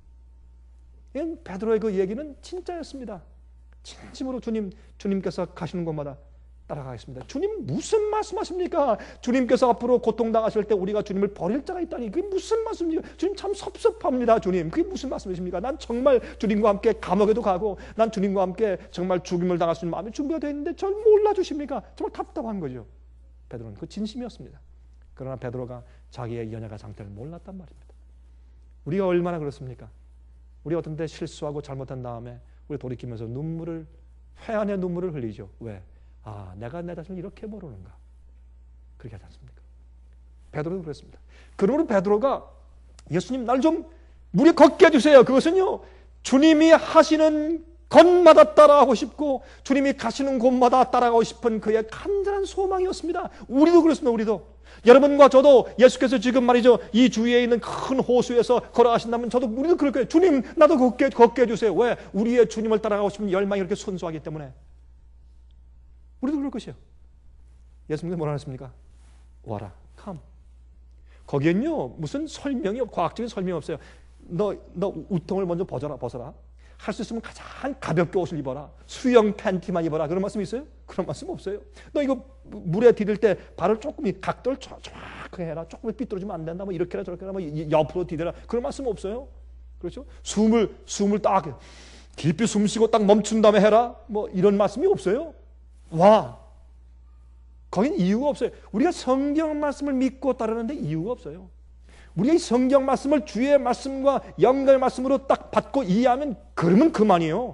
이건 베드로의 그 얘기는 진짜였습니다. 진심으로 주님께서 가시는 곳마다 따라가겠습니다. 주님 무슨 말씀하십니까? 주님께서 앞으로 고통당하실 때 우리가 주님을 버릴 자가 있다니 그게 무슨 말씀입니까? 주님 참 섭섭합니다. 주님 그게 무슨 말씀이십니까? 난 정말 주님과 함께 감옥에도 가고 난 주님과 함께 정말 죽임을 당할 수 있는 마음이 준비가 되어 있는데 저를 몰라주십니까? 정말 답답한 거죠. 베드로는 그 진심이었습니다. 그러나 베드로가 자기의 연약한 상태를 몰랐단 말입니다. 우리가 얼마나 그렇습니까? 우리 어떤 때 실수하고 잘못한 다음에 우리 돌이키면서 회한의 눈물을 흘리죠. 왜? 아, 내가 내 자신을 이렇게 모르는가? 그렇게 하지 않습니까? 베드로도 그랬습니다. 그러므로 베드로가 예수님 날 좀 물에 걷게 해주세요. 그것은요, 주님이 하시는 곳마다 따라가고 싶고 주님이 가시는 곳마다 따라가고 싶은 그의 간절한 소망이었습니다. 우리도 그렇습니다. 우리도. 여러분과 저도 예수께서 지금 말이죠, 이 주위에 있는 큰 호수에서 걸어가신다면 우리도 그럴 거예요. 주님 나도 걷게 해주세요. 왜? 우리의 주님을 따라가고 싶은 열망이 이렇게 순수하기 때문에. 우리도 그럴 것이에요. 예수님께서 뭐라 하셨습니까? 와라, come. 거기엔요 무슨 설명이 과학적인 설명이 없어요. 너 우통을 먼저 벗어라. 할 수 있으면 가장 가볍게 옷을 입어라. 수영 팬티만 입어라. 그런 말씀 있어요? 그런 말씀 없어요. 너 이거 물에 디딜 때 발을 조금 각도를 정확하게 해라. 조금 삐뚤어지면 안 된다. 뭐 이렇게 해라 저렇게 해라. 뭐 옆으로 디뎌라. 그런 말씀 없어요. 그렇죠? 숨을 딱 깊이 숨 쉬고 딱 멈춘 다음에 해라. 뭐 이런 말씀이 없어요. 와. 거긴 이유가 없어요. 우리가 성경 말씀을 믿고 따르는데 이유가 없어요. 우리가 이 성경 말씀을 주의 말씀과 연결 말씀으로 딱 받고 이해하면 그러면 그만이에요.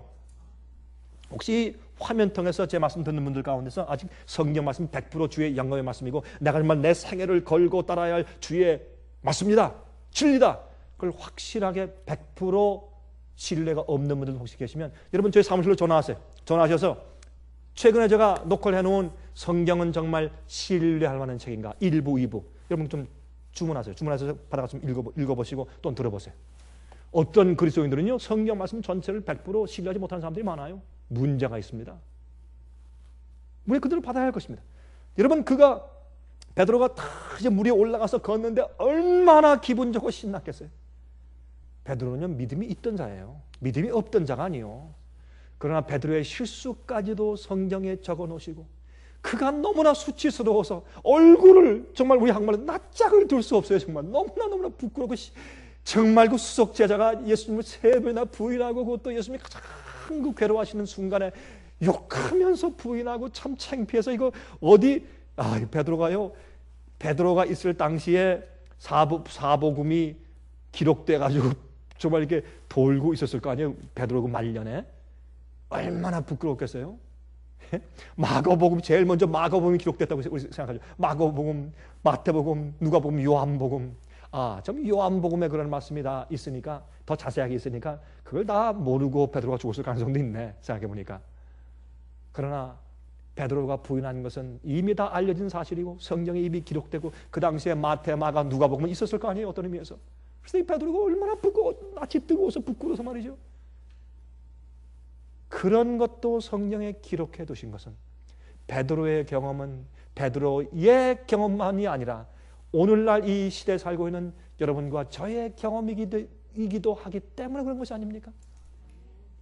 혹시 화면 통해서 제 말씀 듣는 분들 가운데서 아직 성경 말씀 100% 주의 영광의 말씀이고 내가 정말 내 생애를 걸고 따라야 할 주의 말씀이다, 진리다, 그걸 확실하게 100% 신뢰가 없는 분들 혹시 계시면 여러분 저희 사무실로 전화하셔서 최근에 제가 녹화를 해놓은 성경은 정말 신뢰할 만한 책인가 1부, 2부 여러분 좀 주문하세요. 주문해서 받아가서 좀 읽어보시고 또 들어보세요. 어떤 그리스도인들은요 성경 말씀 전체를 100% 신뢰하지 못하는 사람들이 많아요. 문제가 있습니다. 우리 그대로 받아야 할 것입니다. 여러분 베드로가 다 이제 물 위에 올라가서 걷는데 얼마나 기분 좋고 신났겠어요. 베드로는요 믿음이 있던 자예요. 믿음이 없던 자가 아니에요. 그러나 베드로의 실수까지도 성경에 적어 놓으시고 그가 너무나 수치스러워서 얼굴을 정말 우리 한국말로 낯짝을 둘 수 없어요. 정말 너무나 부끄럽고 정말 그 수석 제자가 예수님을 3번이나 부인하고 그것도 예수님이 가장 그 괴로워하시는 순간에 욕하면서 부인하고 참 창피해서 이거 어디 베드로가 있을 당시에 사복음이 기록돼 가지고 정말 이렇게 돌고 있었을 거 아니에요. 베드로 그 말년에 얼마나 부끄럽겠어요. 마가복음 제일 먼저 마가복음이 기록됐다고 우리 생각하죠. 마가복음, 마태복음, 누가복음, 요한복음. 좀 요한복음에 그런 말씀이 다 있으니까 더 자세하게 있으니까 그걸 다 모르고 베드로가 죽었을 가능성도 있네. 생각해 보니까. 그러나 베드로가 부인한 것은 이미 다 알려진 사실이고 성경에 이미 기록되고 그 당시에 마태, 마가, 누가복음은 있었을 거 아니에요. 어떤 의미에서. 그래서 이 베드로가 얼마나 낯이 뜨거워서 부끄러워서 말이죠. 그런 것도 성경에 기록해 두신 것은 베드로의 경험은 베드로의 경험만이 아니라 오늘날 이 시대에 살고 있는 여러분과 저의 경험이기도 하기 때문에 그런 것이 아닙니까?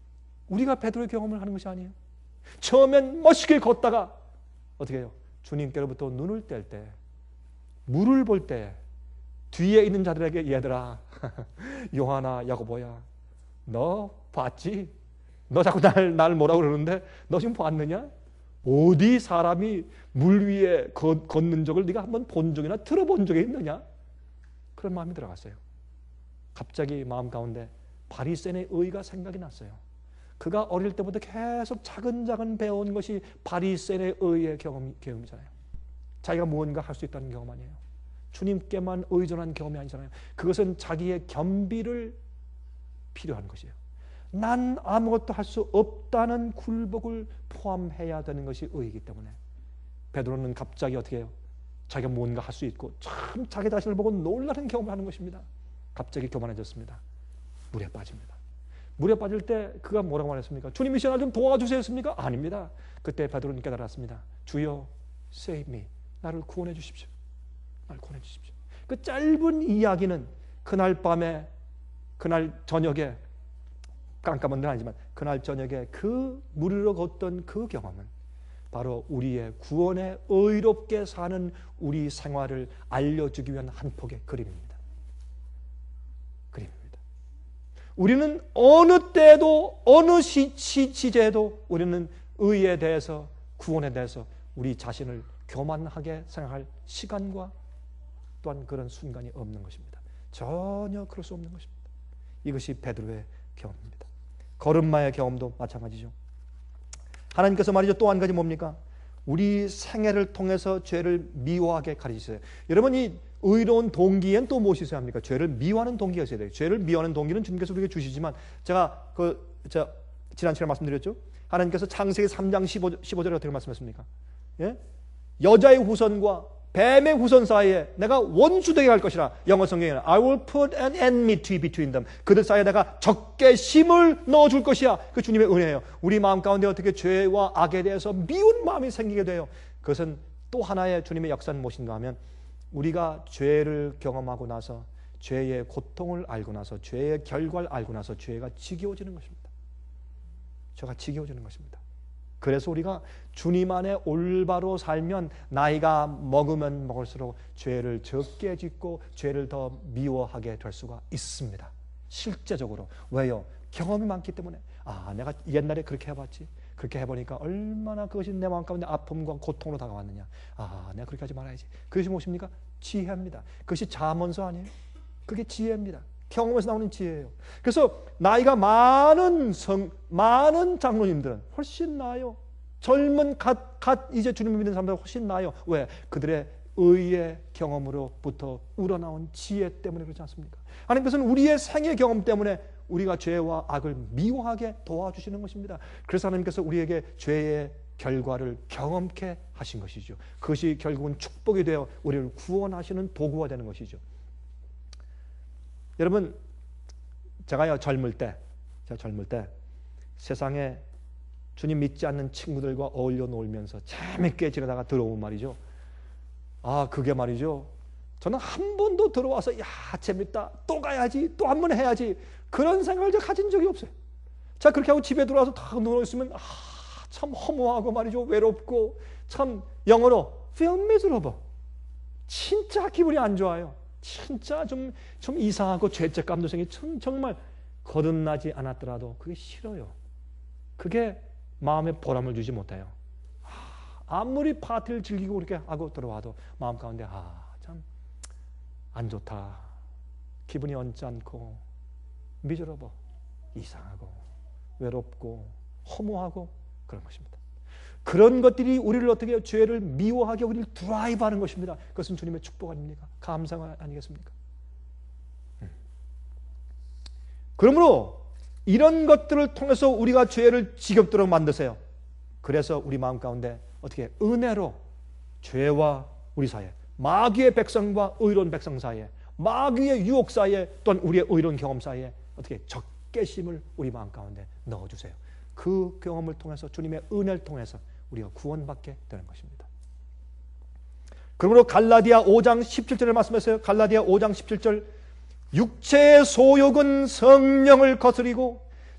우리가 베드로의 경험을 하는 것이 아니에요. 처음엔 멋있게 걷다가 어떻게 해요? 주님께로부터 눈을 뗄 때, 물을 볼 때 뒤에 있는 자들에게 얘들아, 요한아, 야고보야, 너 봤지? 너 자꾸 날 뭐라고 그러는데 너 지금 봤느냐? 어디 사람이 물 위에 걷는 적을 네가 한번 본 적이나 들어본 적이 있느냐? 그런 마음이 들어갔어요. 갑자기 마음 가운데 바리새인의 의가 생각이 났어요. 그가 어릴 때부터 계속 차근차근 배운 것이 바리새인의 의의 경험이잖아요. 자기가 무언가 할 수 있다는 경험 아니에요. 주님께만 의존한 경험이 아니잖아요. 그것은 자기의 겸비를 필요한 것이에요. 난 아무것도 할 수 없다는 굴복을 포함해야 되는 것이 의이기 때문에 베드로는 갑자기 어떻게 해요? 자기가 무언가 할 수 있고 참 자기 자신을 보고 놀라는 경험을 하는 것입니다. 갑자기 교만해졌습니다. 물에 빠집니다. 물에 빠질 때 그가 뭐라고 말했습니까? 주님이 날 좀 도와주세요 했습니까? 아닙니다. 그때 베드로는 깨달았습니다. 주여, save me. 나를 구원해 주십시오. 나를 구원해 주십시오. 그 짧은 이야기는 그날 밤에, 그날 저녁에, 깜깜한 데는 아니지만 그날 저녁에 그 물 위로 걷던 그 경험은 바로 우리의 구원에 의롭게 사는 우리 생활을 알려주기 위한 한 폭의 그림입니다. 그림입니다. 우리는 어느 때도 어느 시제에도 우리는 의에 대해서, 구원에 대해서 우리 자신을 교만하게 생각할 시간과 또한 그런 순간이 없는 것입니다. 전혀 그럴 수 없는 것입니다. 이것이 베드로의 경험입니다. 걸음마의 경험도 마찬가지죠. 하나님께서 말이죠. 또 한 가지 뭡니까? 우리 생애를 통해서 죄를 미워하게 가르치세요. 여러분, 이 의로운 동기엔 또 무엇이 있어야 합니까? 죄를 미워하는 동기가 있어야 돼요. 죄를 미워하는 동기는 주님께서 우리에게 주시지만 제가 지난 시간에 말씀드렸죠. 하나님께서 창세기 3장 15절에 어떻게 말씀하십니까? 예? 여자의 후손과 뱀의 후손 사이에 내가 원수되게 할 것이라. 영어 성경에는 I will put an enmity between them. 그들 사이에 내가 적개심을 넣어줄 것이야. 그 주님의 은혜예요. 우리 마음 가운데 어떻게 죄와 악에 대해서 미운 마음이 생기게 돼요. 그것은 또 하나의 주님의 역사는 무엇인가 하면 우리가 죄를 경험하고 나서 죄의 고통을 알고 나서 죄의 결과를 알고 나서 죄가 지겨워지는 것입니다. 죄가 지겨워지는 것입니다. 그래서 우리가 주님 안에 올바로 살면 나이가 먹으면 먹을수록 죄를 적게 짓고 죄를 더 미워하게 될 수가 있습니다. 실제적으로. 왜요? 경험이 많기 때문에. 아, 내가 옛날에 그렇게 해봤지. 그렇게 해보니까 얼마나 그것이 내 마음 가운데 아픔과 고통으로 다가왔느냐. 아, 내가 그렇게 하지 말아야지. 그것이 무엇입니까? 지혜입니다. 그것이 자문서 아니에요? 그게 지혜입니다. 경험에서 나오는 지혜예요. 그래서 나이가 많은 장로님들은 훨씬 나아요. 젊은 이제 주님을 믿는 사람들은 훨씬 나아요. 왜? 그들의 의의 경험으로부터 우러나온 지혜 때문에 그렇지 않습니까? 하나님께서는 우리의 생애 경험 때문에 우리가 죄와 악을 미워하게 도와주시는 것입니다. 그래서 하나님께서 우리에게 죄의 결과를 경험케 하신 것이죠. 그것이 결국은 축복이 되어 우리를 구원하시는 도구가 되는 것이죠. 여러분, 제가 젊을 때 세상에 주님 믿지 않는 친구들과 어울려 놀면서 재밌게 지내다가 들어오면 말이죠. 아, 그게 말이죠. 저는 한 번도 들어와서 야, 재밌다. 또 가야지. 또 한 번 해야지. 그런 생각을 제가 가진 적이 없어요. 자, 그렇게 하고 집에 들어와서 다 누워있으면 참 허무하고 말이죠. 외롭고 참 영어로 feel miserable. 진짜 기분이 안 좋아요. 진짜 좀 이상하고 죄책감도 생기고 정말 거듭나지 않았더라도 그게 싫어요. 그게 마음에 보람을 주지 못해요. 아무리 파티를 즐기고 그렇게 하고 들어와도 마음 가운데 참 안 좋다. 기분이 언짢고 미저러버, 이상하고 외롭고 허무하고 그런 것입니다. 그런 것들이 우리를 어떻게 해요? 죄를 미워하게 우리를 드라이브하는 것입니다. 그것은 주님의 축복 아닙니까? 감사가 아니겠습니까? 그러므로 이런 것들을 통해서 우리가 죄를 지겹도록 만드세요. 그래서 우리 마음 가운데 어떻게 은혜로 죄와 우리 사이에, 마귀의 백성과 의로운 백성 사이에, 마귀의 유혹 사이에, 또한 우리의 의로운 경험 사이에 어떻게 적개심을 우리 마음 가운데 넣어주세요. 그 경험을 통해서 주님의 은혜를 통해서 우리가 구원받게 되는 것입니다. 그러므로 갈라디아 5장 17절에 말씀했어요. 갈라디아 5장 17절, 육체의 소욕은 성령을 거스리고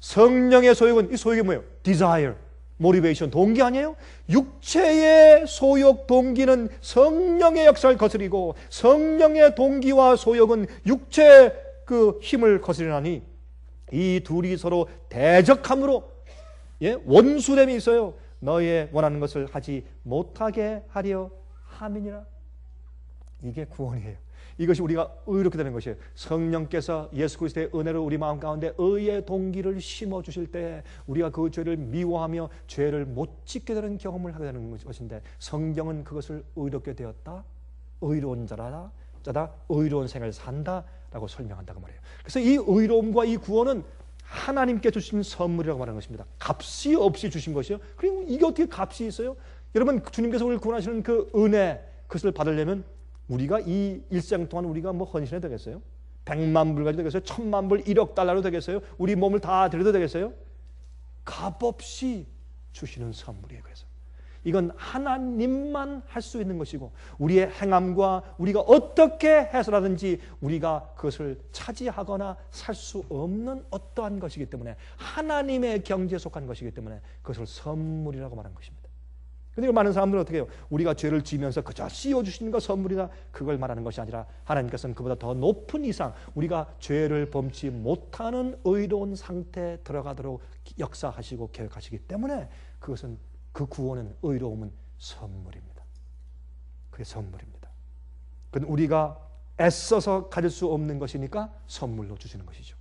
성령의 소욕은, 이 소욕이 뭐예요? desire, motivation, 동기 아니에요? 육체의 소욕, 동기는 성령의 역사를 거스리고 성령의 동기와 소욕은 육체의 그 힘을 거스리나니 이 둘이 서로 대적함으로 원수됨이 있어요. 너의 원하는 것을 하지 못하게 하려 함이니라. 이게 구원이에요. 이것이 우리가 의롭게 되는 것이에요. 성령께서 예수 그리스도의 은혜로 우리 마음 가운데 의의 동기를 심어주실 때 우리가 그 죄를 미워하며 죄를 못 짓게 되는 경험을 하게 되는 것인데, 성경은 그것을 의롭게 되었다, 의로운 자다, 의로운 생활을 산다 라고 설명한다고 말해요. 그래서 이 의로움과 이 구원은 하나님께 주신 선물이라고 말하는 것입니다. 값이 없이 주신 것이요. 그리고 이게 어떻게 값이 있어요? 여러분, 주님께서 우리를 구원하시는 그 은혜, 그것을 받으려면 우리가 이 일생 동안 우리가 뭐 헌신해도 되겠어요? 100만 불 가지고 되겠어요? 1000만 불, 1억 달러로 되겠어요? 우리 몸을 다 드려도 되겠어요? 값없이 주시는 선물이에요. 그래서 이건 하나님만 할 수 있는 것이고, 우리의 행함과 우리가 어떻게 해서라든지 우리가 그것을 차지하거나 살 수 없는 어떠한 것이기 때문에, 하나님의 경지에 속한 것이기 때문에 그것을 선물이라고 말하는 것입니다. 그런데 많은 사람들은 어떻게 해요? 우리가 죄를 지면서 그저 씌워주시는 것 선물이다, 그걸 말하는 것이 아니라 하나님께서는 그보다 더 높은 이상 우리가 죄를 범치 못하는 의로운 상태에 들어가도록 역사하시고 계획하시기 때문에 그것은, 그 구원은, 의로움은 선물입니다. 그게 선물입니다. 그건 우리가 애써서 가질 수 없는 것이니까 선물로 주시는 것이죠.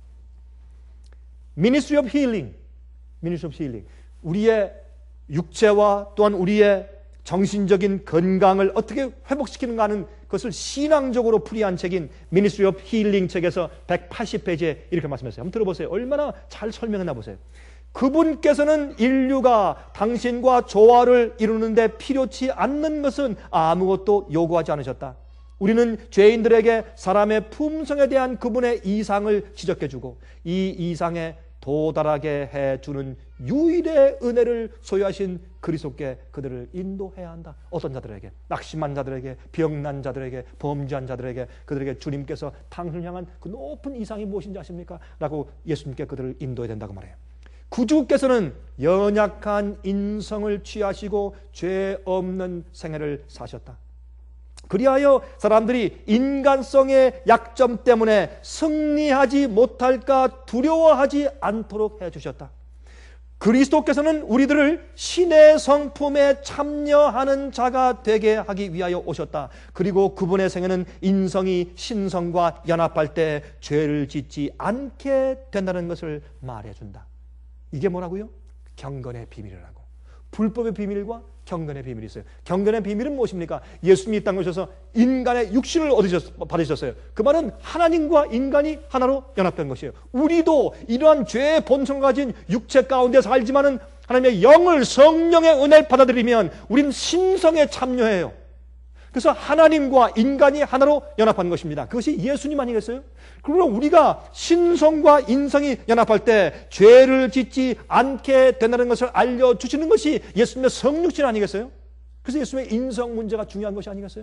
Ministry of Healing, Ministry of Healing, 우리의 육체와 또한 우리의 정신적인 건강을 어떻게 회복시키는가 하는 것을 신앙적으로 풀이한 책인 Ministry of Healing 책에서 180페이지에 이렇게 말씀했어요. 한번 들어보세요. 얼마나 잘 설명했나 보세요. 그분께서는 인류가 당신과 조화를 이루는데 필요치 않는 것은 아무것도 요구하지 않으셨다. 우리는 죄인들에게 사람의 품성에 대한 그분의 이상을 지적해주고 이 이상에 도달하게 해주는 유일의 은혜를 소유하신 그리스도께 그들을 인도해야 한다. 어떤 자들에게? 낙심한 자들에게, 병난 자들에게, 범죄한 자들에게, 그들에게 주님께서 당신을 향한 그 높은 이상이 무엇인지 아십니까? 라고 예수님께 그들을 인도해야 된다고 말해요. 구주께서는 연약한 인성을 취하시고 죄 없는 생애를 사셨다. 그리하여 사람들이 인간성의 약점 때문에 승리하지 못할까 두려워하지 않도록 해주셨다. 그리스도께서는 우리들을 신의 성품에 참여하는 자가 되게 하기 위하여 오셨다. 그리고 그분의 생애는 인성이 신성과 연합할 때 죄를 짓지 않게 된다는 것을 말해준다. 이게 뭐라고요? 경건의 비밀이라고. 불법의 비밀과 경건의 비밀이 있어요. 경건의 비밀은 무엇입니까? 예수님이 이 땅에 오셔서 인간의 육신을 받으셨어요. 그 말은 하나님과 인간이 하나로 연합된 것이에요. 우리도 이러한 죄의 본성을 가진 육체 가운데 살지만은 하나님의 영을, 성령의 은혜를 받아들이면 우리는 신성에 참여해요. 그래서 하나님과 인간이 하나로 연합한 것입니다. 그것이 예수님 아니겠어요? 그러므로 우리가 신성과 인성이 연합할 때 죄를 짓지 않게 된다는 것을 알려주시는 것이 예수님의 성육신 아니겠어요? 그래서 예수님의 인성 문제가 중요한 것이 아니겠어요?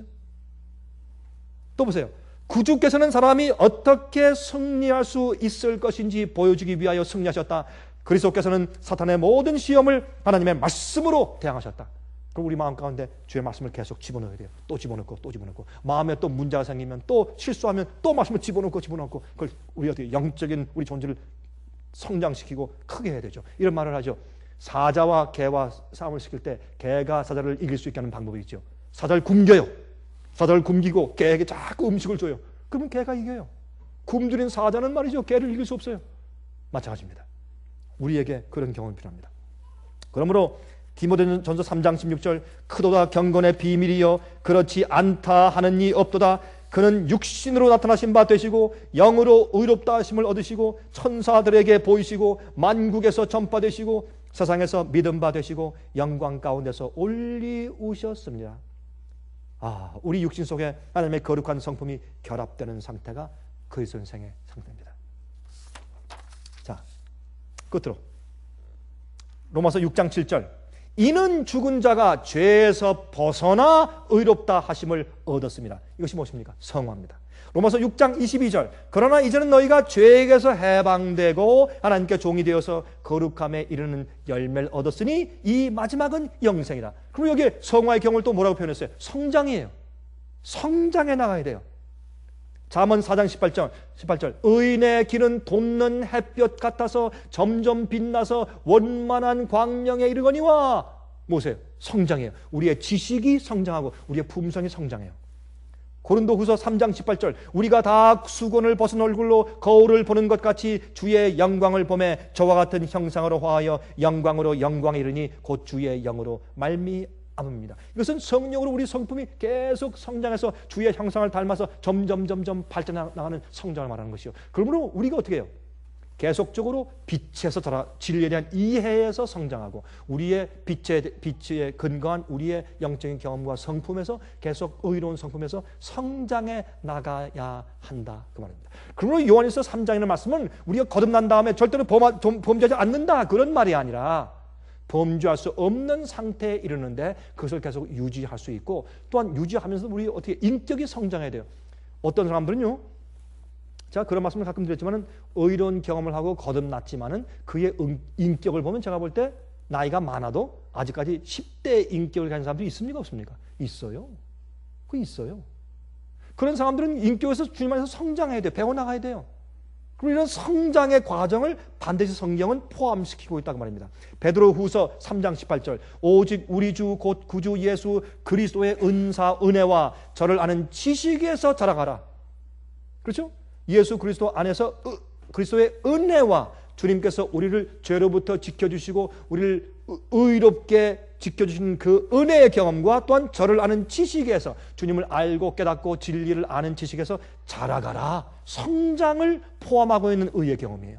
또 보세요. 구주께서는 사람이 어떻게 승리할 수 있을 것인지 보여주기 위하여 승리하셨다. 그리스도께서는 사탄의 모든 시험을 하나님의 말씀으로 대항하셨다. 그럼 우리 마음 가운데 주의 말씀을 계속 집어넣어야 돼요. 또 집어넣고 또 집어넣고, 마음에 또 문제가 생기면, 또 실수하면 또 말씀을 집어넣고 그걸 우리 어떻게 영적인 우리 존재를 성장시키고 크게 해야 되죠. 이런 말을 하죠. 사자와 개와 싸움을 시킬 때 개가 사자를 이길 수 있게 하는 방법이 있죠. 사자를 굶겨요. 사자를 굶기고 개에게 자꾸 음식을 줘요. 그러면 개가 이겨요. 굶주린 사자는 말이죠, 개를 이길 수 없어요. 마찬가지입니다. 우리에게 그런 경험이 필요합니다. 그러므로 디모데전서 3장 16절, 크도다 경건의 비밀이여 그렇지 않다 하는 이 없도다. 그는 육신으로 나타나신 바 되시고 영으로 의롭다 하심을 얻으시고 천사들에게 보이시고 만국에서 전파되시고 세상에서 믿음 바 되시고 영광 가운데서 올리우셨습니다. 우리 육신 속에 하나님의 거룩한 성품이 결합되는 상태가 그리스도 인생의 상태입니다. 자, 끝으로 로마서 6장 7절, 이는 죽은 자가 죄에서 벗어나 의롭다 하심을 얻었습니다. 이것이 무엇입니까? 성화입니다. 로마서 6장 22절. 그러나 이제는 너희가 죄에게서 해방되고 하나님께 종이 되어서 거룩함에 이르는 열매를 얻었으니 이 마지막은 영생이라. 그럼 여기 성화의 경우를 또 뭐라고 표현했어요? 성장이에요. 성장해 나가야 돼요. 잠언 4장 18절. 의인의 길은 돋는 햇볕 같아서 점점 빛나서 원만한 광명에 이르거니와. 뭐세요? 성장해요. 우리의 지식이 성장하고 우리의 품성이 성장해요. 고린도후서 3장 18절. 우리가 다 수건을 벗은 얼굴로 거울을 보는 것 같이 주의 영광을 보매 저와 같은 형상으로 화하여 영광으로 영광에 이르니 곧 주의 영으로 말미암습니다. 이것은 성령으로 우리 성품이 계속 성장해서 주의 형상을 닮아서 점점 발전해 나가는 성장을 말하는 것이요. 그러므로 우리가 어떻게 해요? 계속적으로 빛에서 진리에 대한 이해에서 성장하고 우리의 빛에 근거한 우리의 영적인 경험과 성품에서 계속 의로운 성품에서 성장해 나가야 한다 그 말입니다. 그러므로 요한일서 3장이라는 말씀은 우리가 거듭난 다음에 절대로 범죄하지 않는다 그런 말이 아니라 범죄할 수 없는 상태에 이르는데 그것을 계속 유지할 수 있고 또한 유지하면서 우리 어떻게 인격이 성장해야 돼요. 어떤 사람들은요, 자, 그런 말씀을 가끔 드렸지만은 의로운 경험을 하고 거듭났지만은 그의 인격을 보면 제가 볼 때 나이가 많아도 아직까지 10대 인격을 가진 사람들이 있습니까? 없습니까? 있어요. 그 있어요. 그런 사람들은 인격에서 주님 안에서 성장해야 돼요. 배워나가야 돼요. 그럼 이런 성장의 과정을 반드시 성경은 포함시키고 있다고 말입니다. 베드로후서 3장 18절. 오직 우리 주 곧 구주 예수 그리스도의 은사 은혜와 저를 아는 지식에서 자라가라. 그렇죠? 예수 그리스도 안에서 그리스도의 은혜와 주님께서 우리를 죄로부터 지켜주시고 우리를 의롭게 지켜주시는 그 은혜의 경험과 또한 저를 아는 지식에서 주님을 알고 깨닫고 진리를 아는 지식에서 자라가라. 성장을 포함하고 있는 의의 경험이에요.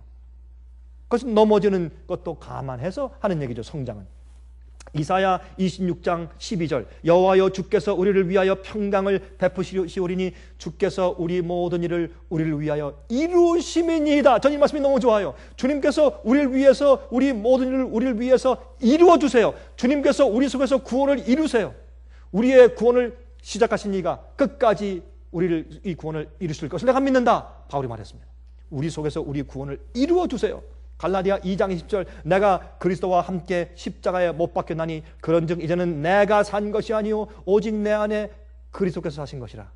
그것은 넘어지는 것도 감안해서 하는 얘기죠. 성장은. 이사야 26장 12절. 여호와여 주께서 우리를 위하여 평강을 베푸시오리니 주께서 우리 모든 일을 우리를 위하여 이루심이니이다. 전 이 말씀이 너무 좋아요. 주님께서 우리를 위해서 우리 모든 일을 우리를 위해서 이루어 주세요. 주님께서 우리 속에서 구원을 이루세요. 우리의 구원을 시작하신 이가 끝까지 우리를 이 구원을 이루실 것을 내가 믿는다. 바울이 말했습니다. 우리 속에서 우리 구원을 이루어 주세요. 갈라디아 2장 20절. 내가 그리스도와 함께 십자가에 못 박혔나니 그런즉 이제는 내가 산 것이 아니요 오직 내 안에 그리스도께서 사신 것이라.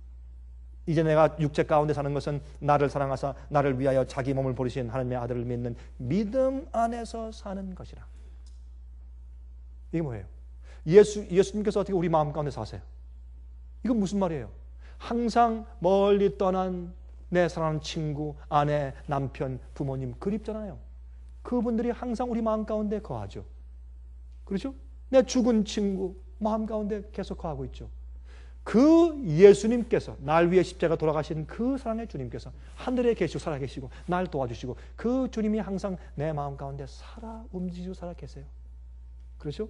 이제 내가 육체 가운데 사는 것은 나를 사랑하사 나를 위하여 자기 몸을 버리신 하나님의 아들을 믿는 믿음 안에서 사는 것이라. 이게 뭐예요? 예수님께서 어떻게 우리 마음 가운데 사세요? 이건 무슨 말이에요? 항상 멀리 떠난 내 사랑하는 친구, 아내, 남편, 부모님 그립잖아요. 그분들이 항상 우리 마음 가운데 거하죠. 그렇죠? 내 죽은 친구 마음 가운데 계속 거하고 있죠. 그 예수님께서 날 위해 십자가 돌아가신 그 사랑의 주님께서 하늘에 계시고 살아계시고 날 도와주시고 그 주님이 항상 내 마음 가운데 살아 움직이고 살아 계세요. 그렇죠?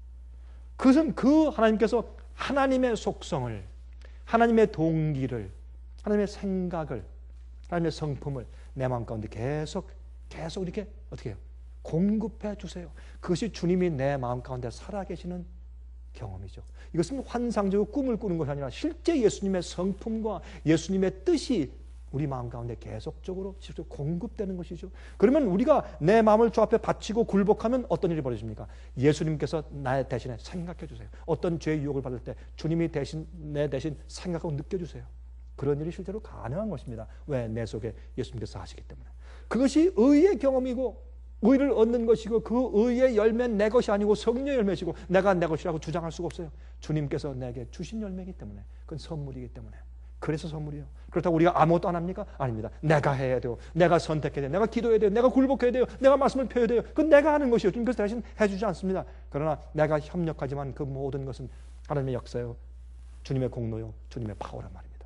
그것은 그 하나님께서 하나님의 속성을, 하나님의 동기를, 하나님의 생각을, 하나님의 성품을 내 마음 가운데 계속 이렇게 어떻게 해요? 공급해 주세요. 그것이 주님이 내 마음 가운데 살아계시는 경험이죠. 이것은 환상적으로 꿈을 꾸는 것이 아니라 실제 예수님의 성품과 예수님의 뜻이 우리 마음 가운데 계속적으로 공급되는 것이죠. 그러면 우리가 내 마음을 주 앞에 바치고 굴복하면 어떤 일이 벌어집니까? 예수님께서 나 대신에 생각해 주세요. 어떤 죄의 유혹을 받을 때 주님이 내 대신 생각하고 느껴주세요. 그런 일이 실제로 가능한 것입니다. 왜? 내 속에 예수님께서 하시기 때문에. 그것이 의의 경험이고 의를 얻는 것이고 그 의의 열매는 내 것이 아니고 성령의 열매이고 내가 내 것이라고 주장할 수가 없어요. 주님께서 내게 주신 열매이기 때문에. 그건 선물이기 때문에. 그래서 선물이에요. 그렇다고 우리가 아무것도 안 합니까? 아닙니다. 내가 해야 돼요. 내가 선택해야 돼요. 내가 기도해야 돼요. 내가 굴복해야 돼요. 내가 말씀을 펴야 돼요. 그건 내가 하는 것이요. 주님께서 대신 해주지 않습니다. 그러나 내가 협력하지만 그 모든 것은 하나님의 역사요. 주님의 공로요. 주님의 파워란 말입니다.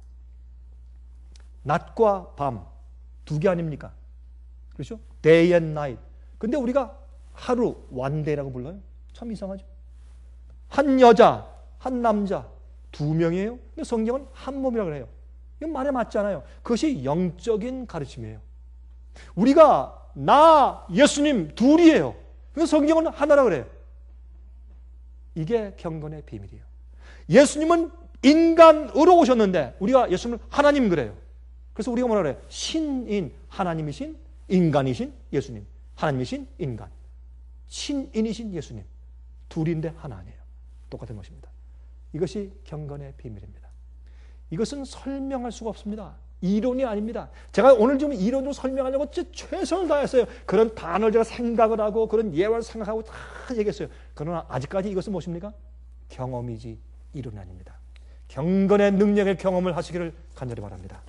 낮과 밤 두 개 아닙니까? 그렇죠? Day and night. 근데 우리가 하루 one day라고 불러요. 참 이상하죠. 한 여자, 한 남자 두 명이에요. 근데 성경은 한 몸이라고 해요. 이건 말에 맞지 않아요. 그것이 영적인 가르침이에요. 우리가 나, 예수님 둘이에요. 근데 성경은 하나라고 그래요. 이게 경건의 비밀이에요. 예수님은 인간으로 오셨는데 우리가 예수님을 하나님 그래요. 그래서 우리가 뭐라 그래요? 신인, 하나님이신 인간이신 예수님, 하나님이신 인간, 신인이신 예수님, 둘인데 하나 아니에요. 똑같은 것입니다. 이것이 경건의 비밀입니다. 이것은 설명할 수가 없습니다. 이론이 아닙니다. 제가 오늘 좀 이론으로 설명하려고 최선을 다했어요. 그런 단어를 제가 생각을 하고 그런 예화를 생각하고 다 얘기했어요. 그러나 아직까지 이것은 무엇입니까? 경험이지 이론이 아닙니다. 경건의 능력의 경험을 하시기를 간절히 바랍니다.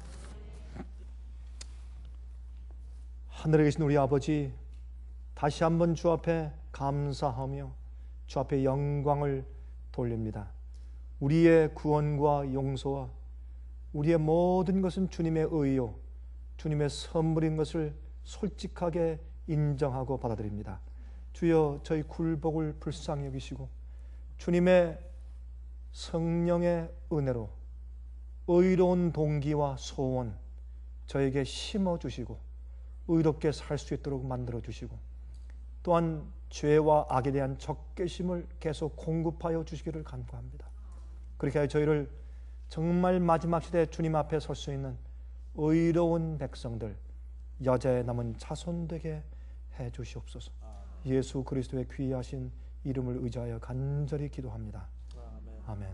하늘에 계신 우리 아버지, 다시 한번 주 앞에 감사하며 주 앞에 영광을 돌립니다. 우리의 구원과 용서와 우리의 모든 것은 주님의 의요, 주님의 선물인 것을 솔직하게 인정하고 받아들입니다. 주여, 저희 굴복을 불쌍히 여기시고 주님의 성령의 은혜로 의로운 동기와 소원 저에게 심어주시고 의롭게 살 수 있도록 만들어주시고 또한 죄와 악에 대한 적개심을 계속 공급하여 주시기를 간구합니다. 그렇게 하여 저희를 정말 마지막 시대에 주님 앞에 설 수 있는 의로운 백성들, 여자의 남은 자손 되게 해 주시옵소서. 예수 그리스도의 귀하신 이름을 의지하여 간절히 기도합니다. 아멘.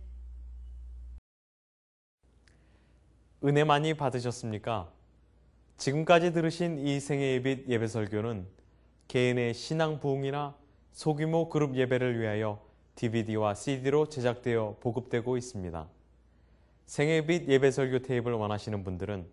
은혜 많이 받으셨습니까? 지금까지 들으신 이 생애예빛 예배설교는 개인의 신앙 부흥이나 소규모 그룹 예배를 위하여 DVD와 CD로 제작되어 보급되고 있습니다. 생애빛 예배설교 테이프를 원하시는 분들은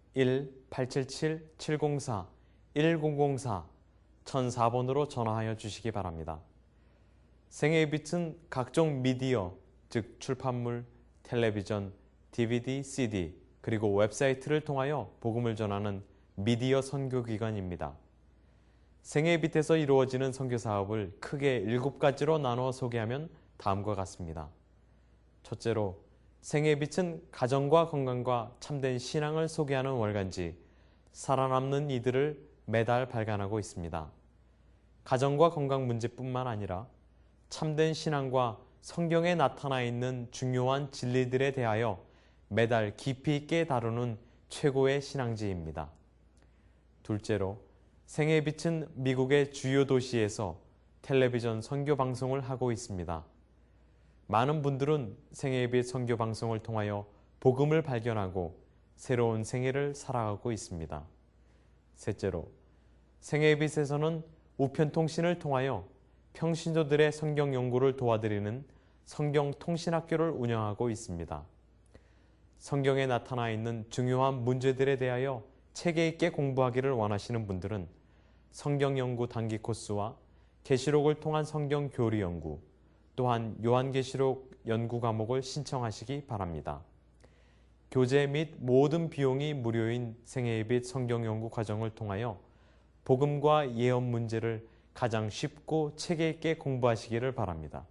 1-877-704-1004 1004번으로 전화하여 주시기 바랍니다. 생애빛은 각종 미디어, 즉 출판물, 텔레비전, DVD, CD, 그리고 웹사이트를 통하여 복음을 전하는 미디어 선교기관입니다. 생애빛에서 이루어지는 선교사업을 크게 7가지로 나누어 소개하면 다음과 같습니다. 첫째로, 생애빛은 가정과 건강과 참된 신앙을 소개하는 월간지 살아남는 이들을 매달 발간하고 있습니다. 가정과 건강 문제뿐만 아니라 참된 신앙과 성경에 나타나 있는 중요한 진리들에 대하여 매달 깊이 있게 다루는 최고의 신앙지입니다. 둘째로, 생애빛은 미국의 주요 도시에서 텔레비전 선교 방송을 하고 있습니다. 많은 분들은 생애빛 선교 방송을 통하여 복음을 발견하고 새로운 생애를 살아가고 있습니다. 셋째로, 생애빛에서는 우편통신을 통하여 평신도들의 성경 연구를 도와드리는 성경통신학교를 운영하고 있습니다. 성경에 나타나 있는 중요한 문제들에 대하여 체계 있게 공부하기를 원하시는 분들은 성경 연구 단기 코스와 계시록을 통한 성경 교리 연구, 또한 요한계시록 연구 과목을 신청하시기 바랍니다. 교재 및 모든 비용이 무료인 생애빛 성경 연구 과정을 통하여 복음과 예언 문제를 가장 쉽고 체계 있게 공부하시기를 바랍니다.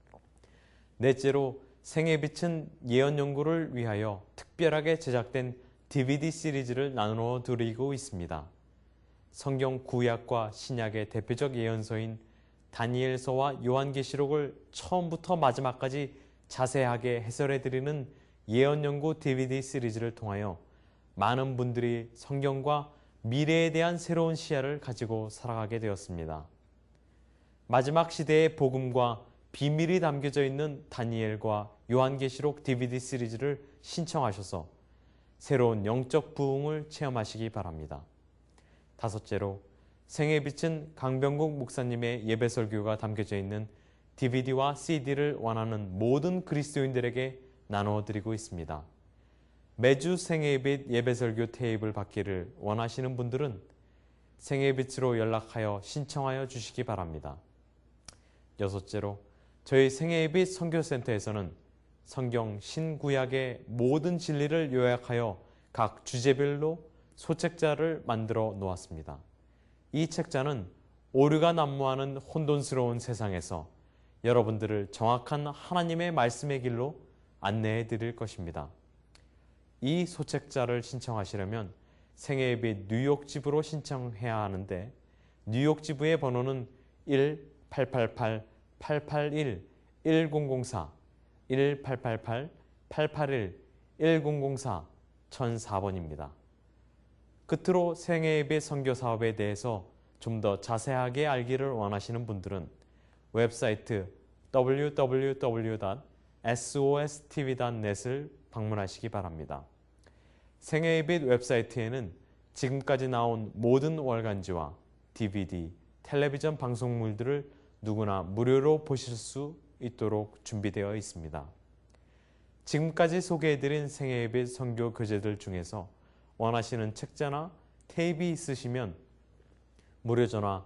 넷째로, 생애빛은 예언 연구를 위하여 특별하게 제작된 DVD 시리즈를 나누어 드리고 있습니다. 성경 구약과 신약의 대표적 예언서인 다니엘서와 요한계시록을 처음부터 마지막까지 자세하게 해설해드리는 예언 연구 DVD 시리즈를 통하여 많은 분들이 성경과 미래에 대한 새로운 시야를 가지고 살아가게 되었습니다. 마지막 시대의 복음과 비밀이 담겨져 있는 다니엘과 요한계시록 DVD 시리즈를 신청하셔서 새로운 영적 부흥을 체험하시기 바랍니다. 다섯째로, 생애빛은 강병국 목사님의 예배설교가 담겨져 있는 DVD와 CD를 원하는 모든 그리스도인들에게 나누어 드리고 있습니다. 매주 생애빛 예배설교 테이프를 받기를 원하시는 분들은 생애빛으로 연락하여 신청하여 주시기 바랍니다. 여섯째로, 저희 생애빛 선교센터에서는 성경 신구약의 모든 진리를 요약하여 각 주제별로 소책자를 만들어 놓았습니다. 이 책자는 오류가 난무하는 혼돈스러운 세상에서 여러분들을 정확한 하나님의 말씀의 길로 안내해 드릴 것입니다. 이 소책자를 신청하시려면 생애빛 뉴욕 지부로 신청해야 하는데 뉴욕 지부의 번호는 1-888-881-1004 1888-881-1004-1004번입니다. 끝으로 생애예배 선교 사업에 대해서 좀 더 자세하게 알기를 원하시는 분들은 웹사이트 www.sostv.net을 방문하시기 바랍니다. 생애예배 웹사이트에는 지금까지 나온 모든 월간지와 DVD, 텔레비전 방송물들을 누구나 무료로 보실 수 있도록 준비되어 있습니다. 지금까지 소개해드린 생애예배 선교 교재들 중에서 원하시는 책자나 테이프 있으시면 무료 전화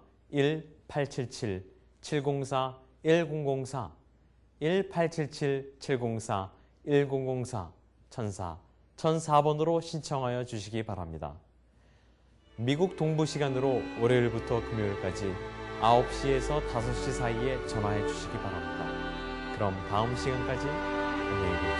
1877-704-1004, 1877-704-1004, 1004번으로 신청하여 주시기 바랍니다. 미국 동부 시간으로 월요일부터 금요일까지 9시에서 5시 사이에 전화해 주시기 바랍니다. 그럼 다음 시간까지 안녕히 계세요.